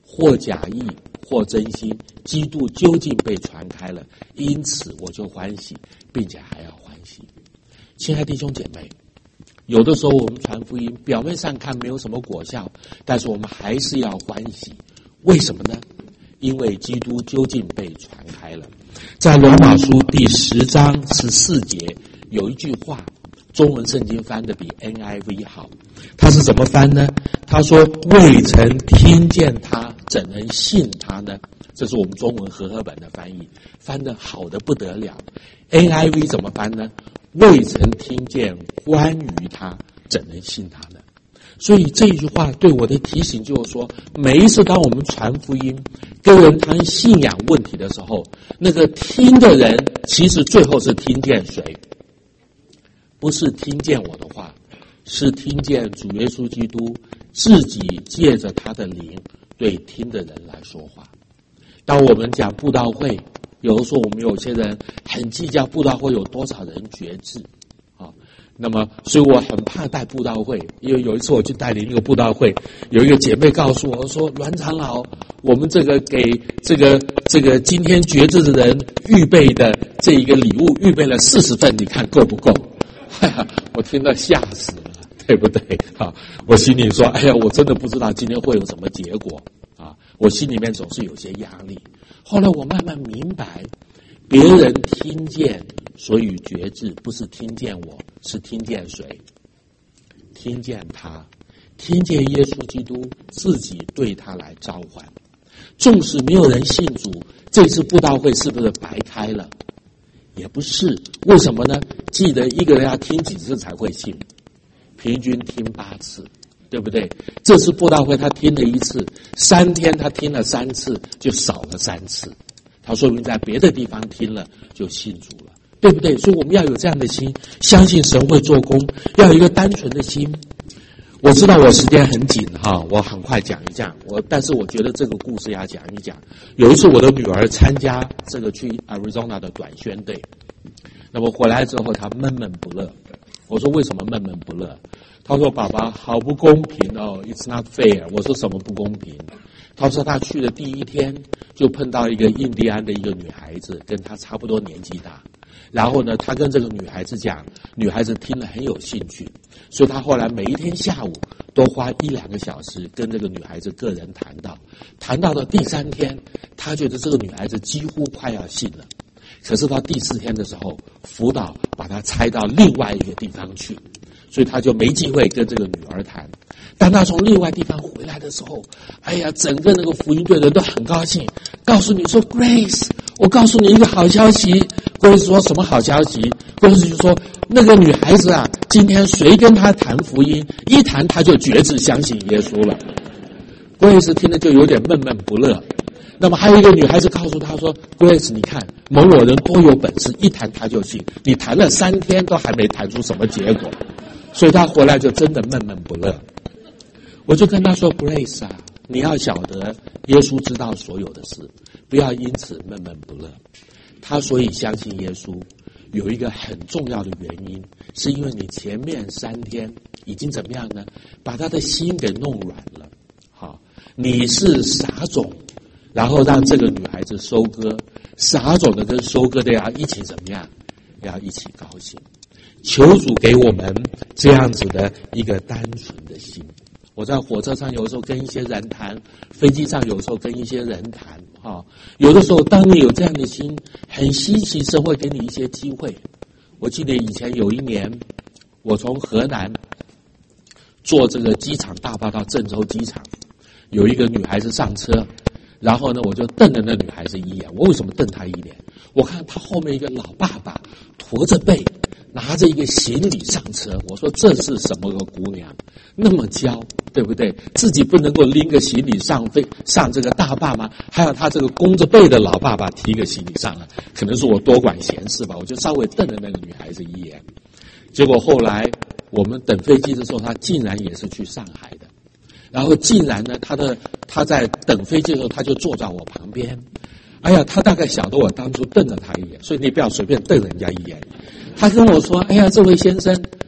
或假意或真心，基督究竟被传开了，因此我就欢喜，并且还要欢喜。亲爱的弟兄姐妹，有的时候我们传福音，表面上看没有什么果效，但是我们还是要欢喜。为什么呢？因为基督究竟被传开了。在罗马书第十章十四节有一句话，中文圣经翻的比 N I V 好，他是怎么翻呢？他说未曾听见他，怎能信他呢？这是我们中文和合本的翻译，翻得好的不得了。 N I V 怎么翻呢？未曾听见关于他，怎能信他呢？所以这一句话对我的提醒就是说，每一次当我们传福音跟人谈信仰问题的时候，那个听的人其实最后是听见谁？不是听见我的话，是听见主耶稣基督自己借着他的灵对听的人来说话。当我们讲布道会，有的时候我们有些人很计较布道会有多少人决志啊，那么所以我很怕带布道会，因为有一次我去带领一个布道会，有一个姐妹告诉我说，栾长老，我们这个给这个这个今天决志的人预备的这一个礼物预备了四十份，你看够不够？哎呀，我听了吓死了，对不对？啊，我心里说，哎呀，我真的不知道今天会有什么结果啊！我心里面总是有些压力。后来我慢慢明白，别人听见所以决志，不是听见我，是听见谁？听见他，听见耶稣基督自己对他来召唤。纵使没有人信主，这次布道会是不是白开了？也不是，为什么呢？记得一个人要听几次才会信？平均听八次，对不对？这次布道会他听了一次，三天他听了三次，就少了三次。他说明在别的地方听了就信主了，对不对？所以我们要有这样的心，相信神会做工，要有一个单纯的心。我知道我时间很紧哈，我很快讲一讲我，但是我觉得这个故事要讲一讲。有一次我的女儿参加这个去 Arizona 的短宣队，那么回来之后她闷闷不乐。我说为什么闷闷不乐？她说爸爸好不公平哦 ，It's not fair。我说什么不公平？她说她去的第一天就碰到一个印第安的一个女孩子，跟她差不多年纪大。然后呢，他跟这个女孩子讲，女孩子听了很有兴趣，所以他后来每一天下午都花一两个小时跟这个女孩子个人谈到，谈到了第三天，他觉得这个女孩子几乎快要信了。可是到第四天的时候，辅导把她拆到另外一个地方去，所以他就没机会跟这个女儿谈。当他从另外地方回来的时候，哎呀，整个那个福音队的人都很高兴，告诉你说 Grace， 我告诉你一个好消息。Grace 说什么好消息？ Grace 就说那个女孩子啊，今天谁跟她谈福音，一谈她就决志相信耶稣了。Grace 听了就有点闷闷不乐。那么还有一个女孩子告诉她说 Grace 你看某某人多有本事，一谈她就信，你谈了三天都还没谈出什么结果，所以她回来就真的闷闷不乐。我就跟她说 Grace 啊，你要晓得耶稣知道所有的事，不要因此闷闷不乐。他所以相信耶稣有一个很重要的原因，是因为你前面三天已经怎么样呢？把他的心给弄软了。好，你是撒种，然后让这个女孩子收割，撒种的跟收割的要一起怎么样？要一起高兴。求主给我们这样子的一个单纯的心。我在火车上有时候跟一些人谈，飞机上有时候跟一些人谈，哈，有的时候当你有这样的心，很稀奇，神会给你一些机会。我记得以前有一年，我从河南坐这个机场大巴到郑州机场，有一个女孩子上车，然后呢，我就瞪了那女孩子一眼。我为什么瞪她一眼？我看她后面一个老爸爸驼着背，拿着一个行李上车，我说这是什么个姑娘，那么娇，对不对？自己不能够拎个行李上飞上这个大巴吗？还有他这个弓着背的老爸爸提个行李上来，可能是我多管闲事吧，我就稍微瞪了那个女孩子一眼。结果后来我们等飞机的时候，她竟然也是去上海的，然后竟然呢，她的她在等飞机的时候，她就坐在我旁边。哎呀，她大概晓得我当初瞪了她一眼，所以你不要随便瞪人家一眼。他跟我说：“哎呀，这位先生，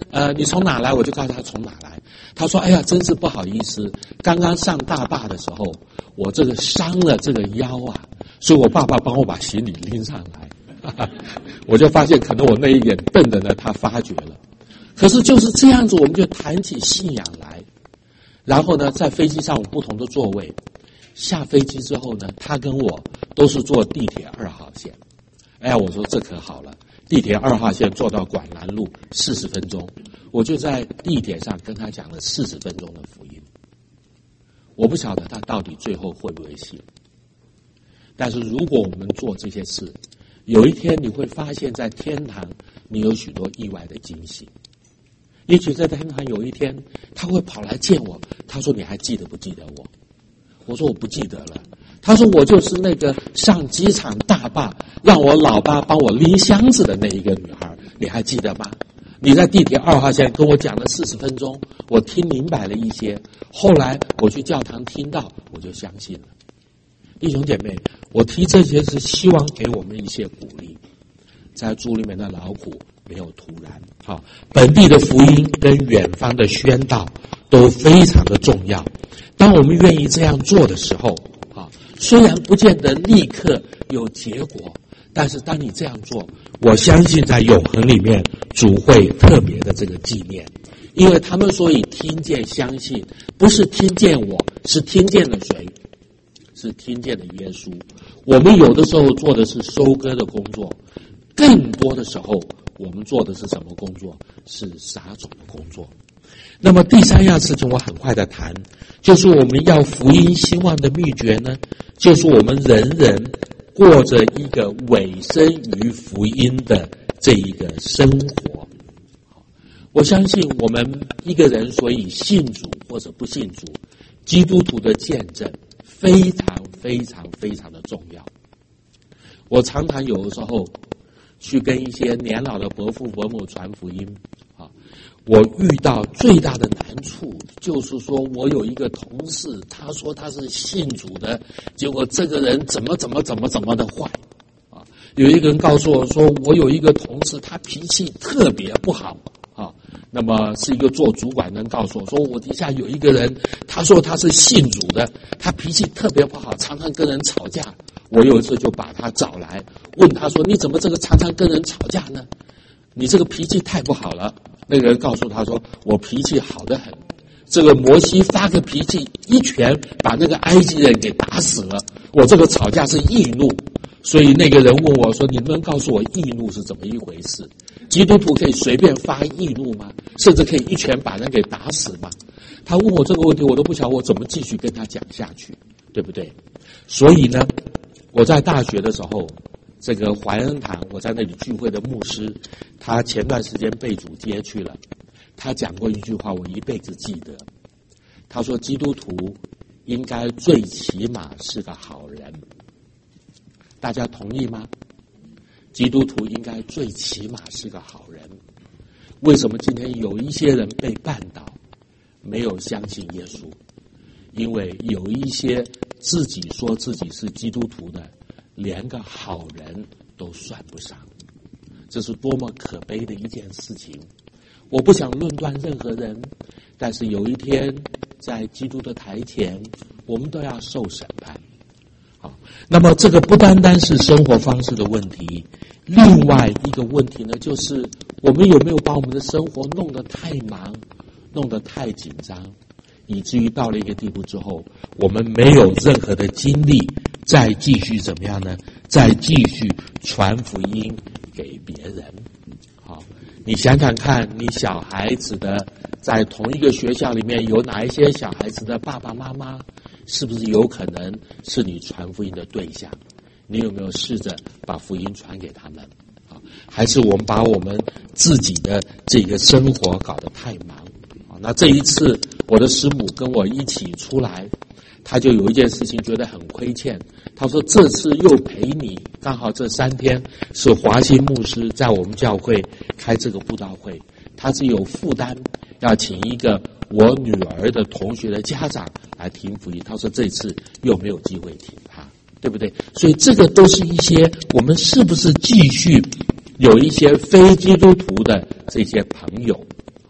呃，你从哪来？我就告诉他从哪来。他说，哎呀，真是不好意思，刚刚上大坝的时候，我这个伤了这个腰啊，所以我爸爸帮我把行李拎上来。我就发现，可能我那一眼笨的呢，他发觉了。可是就是这样子，我们就谈起信仰来。然后呢，在飞机上有不同的座位，下飞机之后呢，他跟我都是坐地铁二号线。哎呀，我说这可好了，地铁二号线坐到广南路四十分钟，我就在地铁上跟他讲了四十分钟的福音。我不晓得他到底最后会不会信，但是如果我们做这些事，有一天你会发现在天堂你有许多意外的惊喜。也许在天堂有一天他会跑来见我，他说你还记得不记得我？我说我不记得了。他说我就是那个上机场大坝让我老爸帮我拎箱子的那一个女孩，你还记得吗？你在地铁二号线跟我讲了四十分钟，我听明白了一些，后来我去教堂听到，我就相信了。弟兄姐妹，我提这些是希望给我们一些鼓励，在主里面的劳苦没有突然。好，本地的福音跟远方的宣道都非常的重要。当我们愿意这样做的时候，啊，虽然不见得立刻有结果，但是当你这样做，我相信在永恒里面主会特别的这个纪念。因为他们所以听见相信，不是听见我，是听见了谁？是听见了耶稣。我们有的时候做的是收割的工作，更多的时候我们做的是什么工作？是撒种的工作。那么第三样事情我很快的谈，就是我们要福音兴旺的秘诀呢，就是我们人人过着一个委身于福音的这一个生活。我相信我们一个人所以信主或者不信主，基督徒的见证非常非常非常的重要。我常常有的时候去跟一些年老的伯父伯母传福音啊，我遇到最大的难处就是说，我有一个同事，他说他是信主的，结果这个人怎么怎么怎么怎么的坏啊。有一个人告诉我说，我有一个同事，他脾气特别不好啊。那么是一个做主管人告诉我说，我底下有一个人，他说他是信主的，他脾气特别不好，常常跟人吵架。我有一次就把他找来，问他说，你怎么这个常常跟人吵架呢？你这个脾气太不好了。那个人告诉他说，我脾气好得很，这个摩西发个脾气，一拳把那个埃及人给打死了，我这个吵架是易怒。所以那个人问我说，你能不能告诉我易怒是怎么一回事？基督徒可以随便发易怒吗？甚至可以一拳把人给打死吗？他问我这个问题，我都不晓得我怎么继续跟他讲下去，对不对？所以呢，我在大学的时候，这个怀恩堂，我在那里聚会的牧师，他前段时间被主接去了。他讲过一句话，我一辈子记得。他说，基督徒应该最起码是个好人。大家同意吗？基督徒应该最起码是个好人。为什么今天有一些人被绊倒，没有相信耶稣？因为有一些自己说自己是基督徒的，连个好人都算不上。这是多么可悲的一件事情。我不想论断任何人，但是有一天在基督的台前，我们都要受审判。好，那么这个不单单是生活方式的问题，另外一个问题呢，就是我们有没有把我们的生活弄得太忙，弄得太紧张，以至于到了一个地步之后，我们没有任何的精力再继续怎么样呢？再继续传福音给别人。好，你想想看，你小孩子的在同一个学校里面有哪一些小孩子的爸爸妈妈，是不是有可能是你传福音的对象？你有没有试着把福音传给他们？啊，还是我们把我们自己的这个生活搞得太忙？啊，那这一次我的师母跟我一起出来，他就有一件事情觉得很亏欠。他说这次又陪你，刚好这三天是华兴牧师在我们教会开这个布道会，他是有负担要请一个我女儿的同学的家长来听福音。他说这次又没有机会听他，对不对？所以这个都是一些我们是不是继续有一些非基督徒的这些朋友，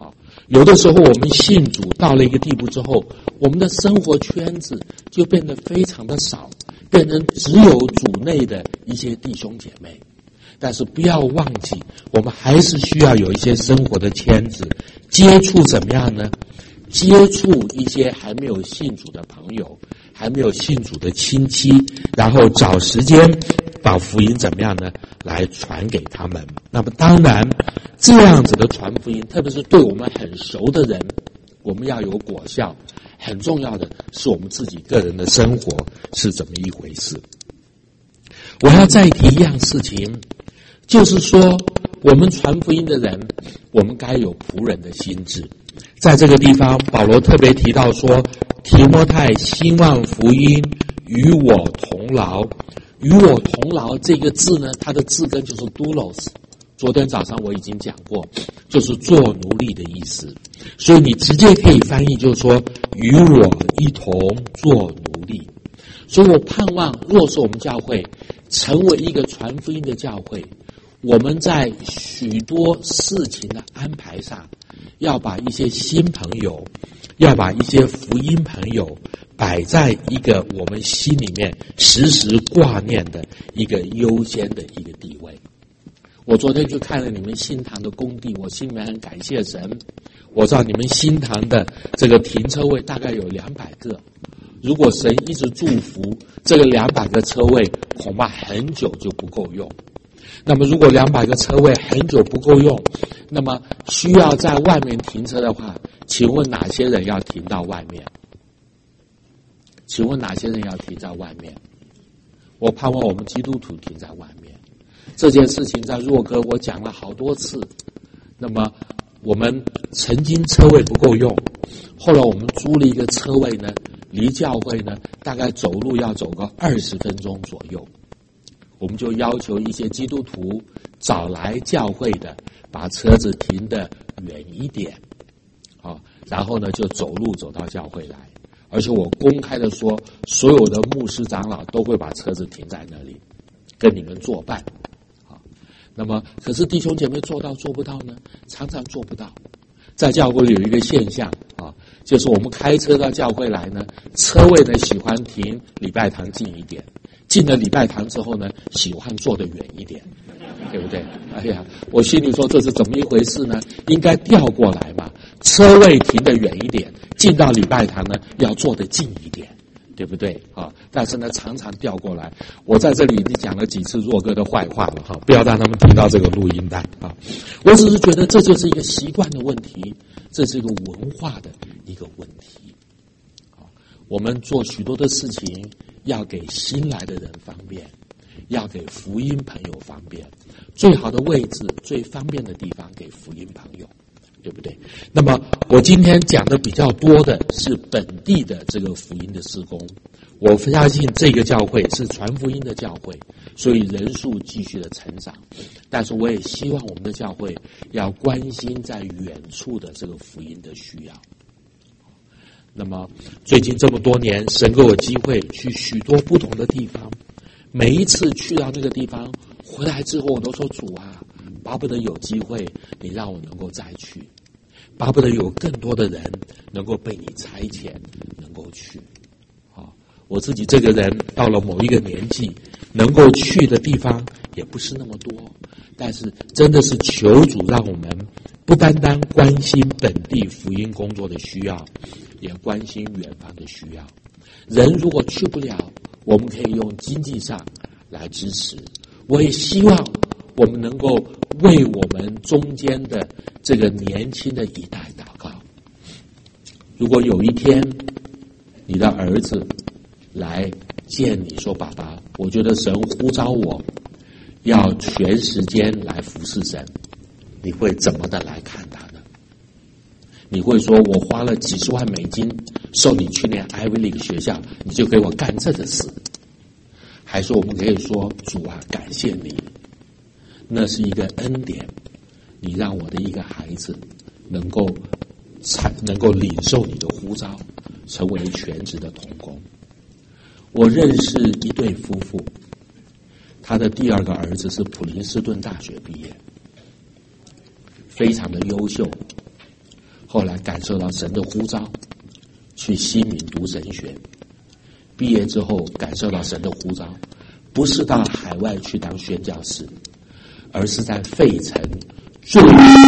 有的时候我们信主到了一个地步之后，我们的生活圈子就变得非常的少，变成只有主内的一些弟兄姐妹。但是不要忘记，我们还是需要有一些生活的圈子，接触怎么样呢？接触一些还没有信主的朋友，还没有信主的亲戚，然后找时间把福音怎么样呢？来传给他们。那么当然，这样子的传福音，特别是对我们很熟的人，我们要有果效。很重要的是我们自己个人的生活是怎么一回事。我要再提一样事情，就是说我们传福音的人，我们该有仆人的心志。在这个地方，保罗特别提到说，提摩太兴旺福音，与我同劳。与我同劳这个字呢，它的字根就是 doulos。昨天早上我已经讲过，就是做奴隶的意思。所以你直接可以翻译就是说，与我一同做奴隶。所以我盼望，若是我们教会成为一个传福音的教会，我们在许多事情的安排上，要把一些新朋友，要把一些福音朋友摆在一个我们心里面时时挂念的一个优先的一个地位。我昨天去看了你们新堂的工地，我心里面很感谢神。我知道你们新堂的这个停车位大概有两百个，如果神一直祝福，这个两百个车位恐怕很久就不够用。那么如果两百个车位很久不够用，那么需要在外面停车的话，请问哪些人要停到外面？请问哪些人要停在外面？我盼望我们基督徒停在外面。这件事情在若哥我讲了好多次。那么我们曾经车位不够用，后来我们租了一个车位呢，离教会呢大概走路要走个二十分钟左右。我们就要求一些基督徒早来教会的，把车子停得远一点，啊，然后呢就走路走到教会来。而且我公开的说，所有的牧师长老都会把车子停在那里，跟你们作伴。啊，那么可是弟兄姐妹做到做不到呢？常常做不到。在教会里有一个现象啊，就是我们开车到教会来呢，车位呢喜欢停礼拜堂近一点。进了礼拜堂之后呢，喜欢坐得远一点，对不对？哎呀，我心里说这是怎么一回事呢？应该调过来嘛，车位停得远一点，进到礼拜堂呢要坐得近一点，对不对？啊，但是呢常常调过来。我在这里已经讲了几次若哥的坏话了哈，不要让他们听到这个录音带啊。我只是觉得这就是一个习惯的问题，这是一个文化的一个问题。啊，我们做许多的事情，要给新来的人方便，要给福音朋友方便，最好的位置，最方便的地方给福音朋友，对不对？那么我今天讲的比较多的是本地的这个福音的事工。我相信这个教会是传福音的教会，所以人数继续的成长。但是我也希望我们的教会要关心在远处的这个福音的需要。那么最近这么多年，神给我机会去许多不同的地方，每一次去到那个地方回来之后，我都说主啊，巴不得有机会你让我能够再去，巴不得有更多的人能够被你差遣能够去。好，我自己这个人到了某一个年纪，能够去的地方也不是那么多，但是真的是求主让我们不单单关心本地福音工作的需要，也关心远方的需要。人如果去不了，我们可以用经济上来支持。我也希望我们能够为我们中间的这个年轻的一代祷告。如果有一天你的儿子来见你说，爸爸，我觉得神呼召我要全时间来服侍神，你会怎么的来看他呢？你会说我花了几十万美金送你去念 Ivy League 学校，你就给我干这个事？还是我们可以说，主啊，感谢你，那是一个恩典，你让我的一个孩子能够能够领受你的呼召，成为全职的同工。我认识一对夫妇，他的第二个儿子是普林斯顿大学毕业，非常的优秀。 后来感受到神的呼召，去西敏读神学。毕业之后感受到神的呼召，不是到海外去当宣教士，而是在费城最，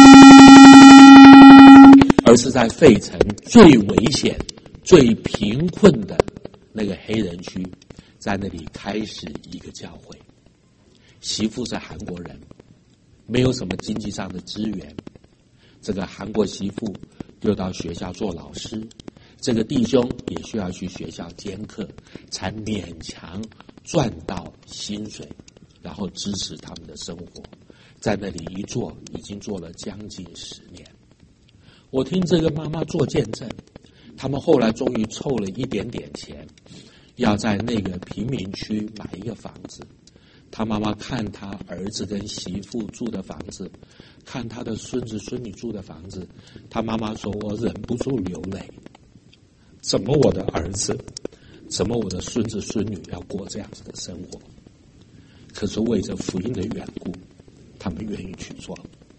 而是在费城最危险、最贫困的那个黑人区，在那里开始一个教会。媳妇是韩国人，没有什么经济上的资源，这个韩国媳妇就到学校做老师，这个弟兄也需要去学校兼课，才勉强赚到薪水，然后支持他们的生活。在那里一做，已经做了将近十年。我听这个妈妈做见证，他们后来终于凑了一点点钱，要在那个贫民区买一个房子。他妈妈看他儿子跟媳妇住的房子，看他的孙子孙女住的房子，他妈妈说：“我忍不住流泪。怎么我的儿子，怎么我的孙子孙女要过这样子的生活？”可是为着福音的缘故，他们愿意去做。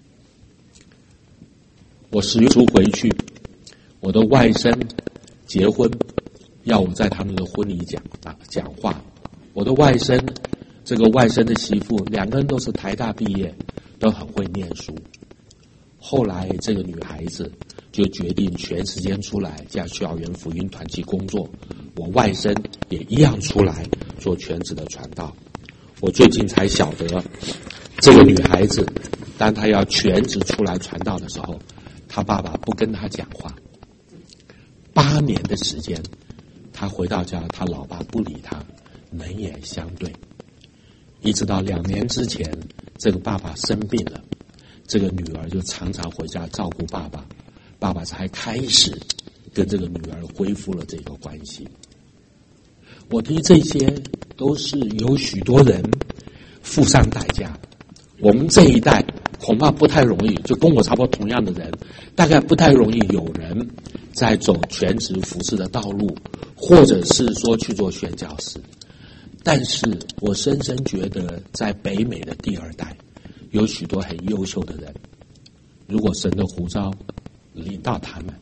我十月初回去，我的外甥结婚，要我在他们的婚礼讲啊讲话。我的外甥。这个外甥的媳妇，两个人都是台大毕业，都很会念书。后来这个女孩子就决定全时间出来在校园福音团契工作，我外甥也一样出来做全职的传道。我最近才晓得，这个女孩子当她要全职出来传道的时候，她爸爸不跟她讲话。八年的时间，她回到家，她老爸不理她，冷眼相对。一直到两年之前，这个爸爸生病了，这个女儿就常常回家照顾爸爸，爸爸才开始跟这个女儿恢复了这个关系。我听这些都是有许多人付上代价，我们这一代恐怕不太容易，就跟我差不多同样的人，大概不太容易有人在走全职服事的道路，或者是说去做宣教士。但是我深深觉得，在北美的第二代，有许多很优秀的人。如果神的呼召领到他们，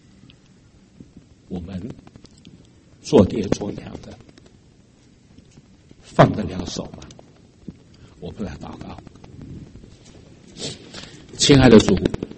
我们做爹做娘的，放得了手吗？我们来祷告。亲爱的主，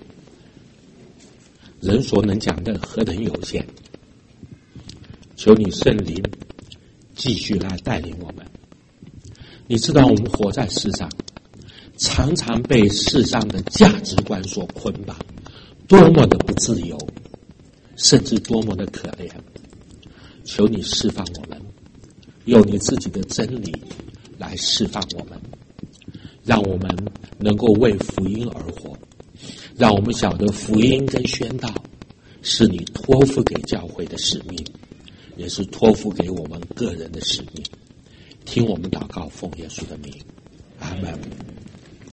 人所能讲的何等有限，求你圣灵继续来带领我们。你知道我们活在世上，常常被世上的价值观所捆绑，多么的不自由，甚至多么的可怜。求你释放我们，用你自己的真理来释放我们，让我们能够为福音而活，让我们晓得福音跟宣道是你托付给教会的使命，也是托付给我们个人的使命。听我们祷告，奉耶稣的名，阿们。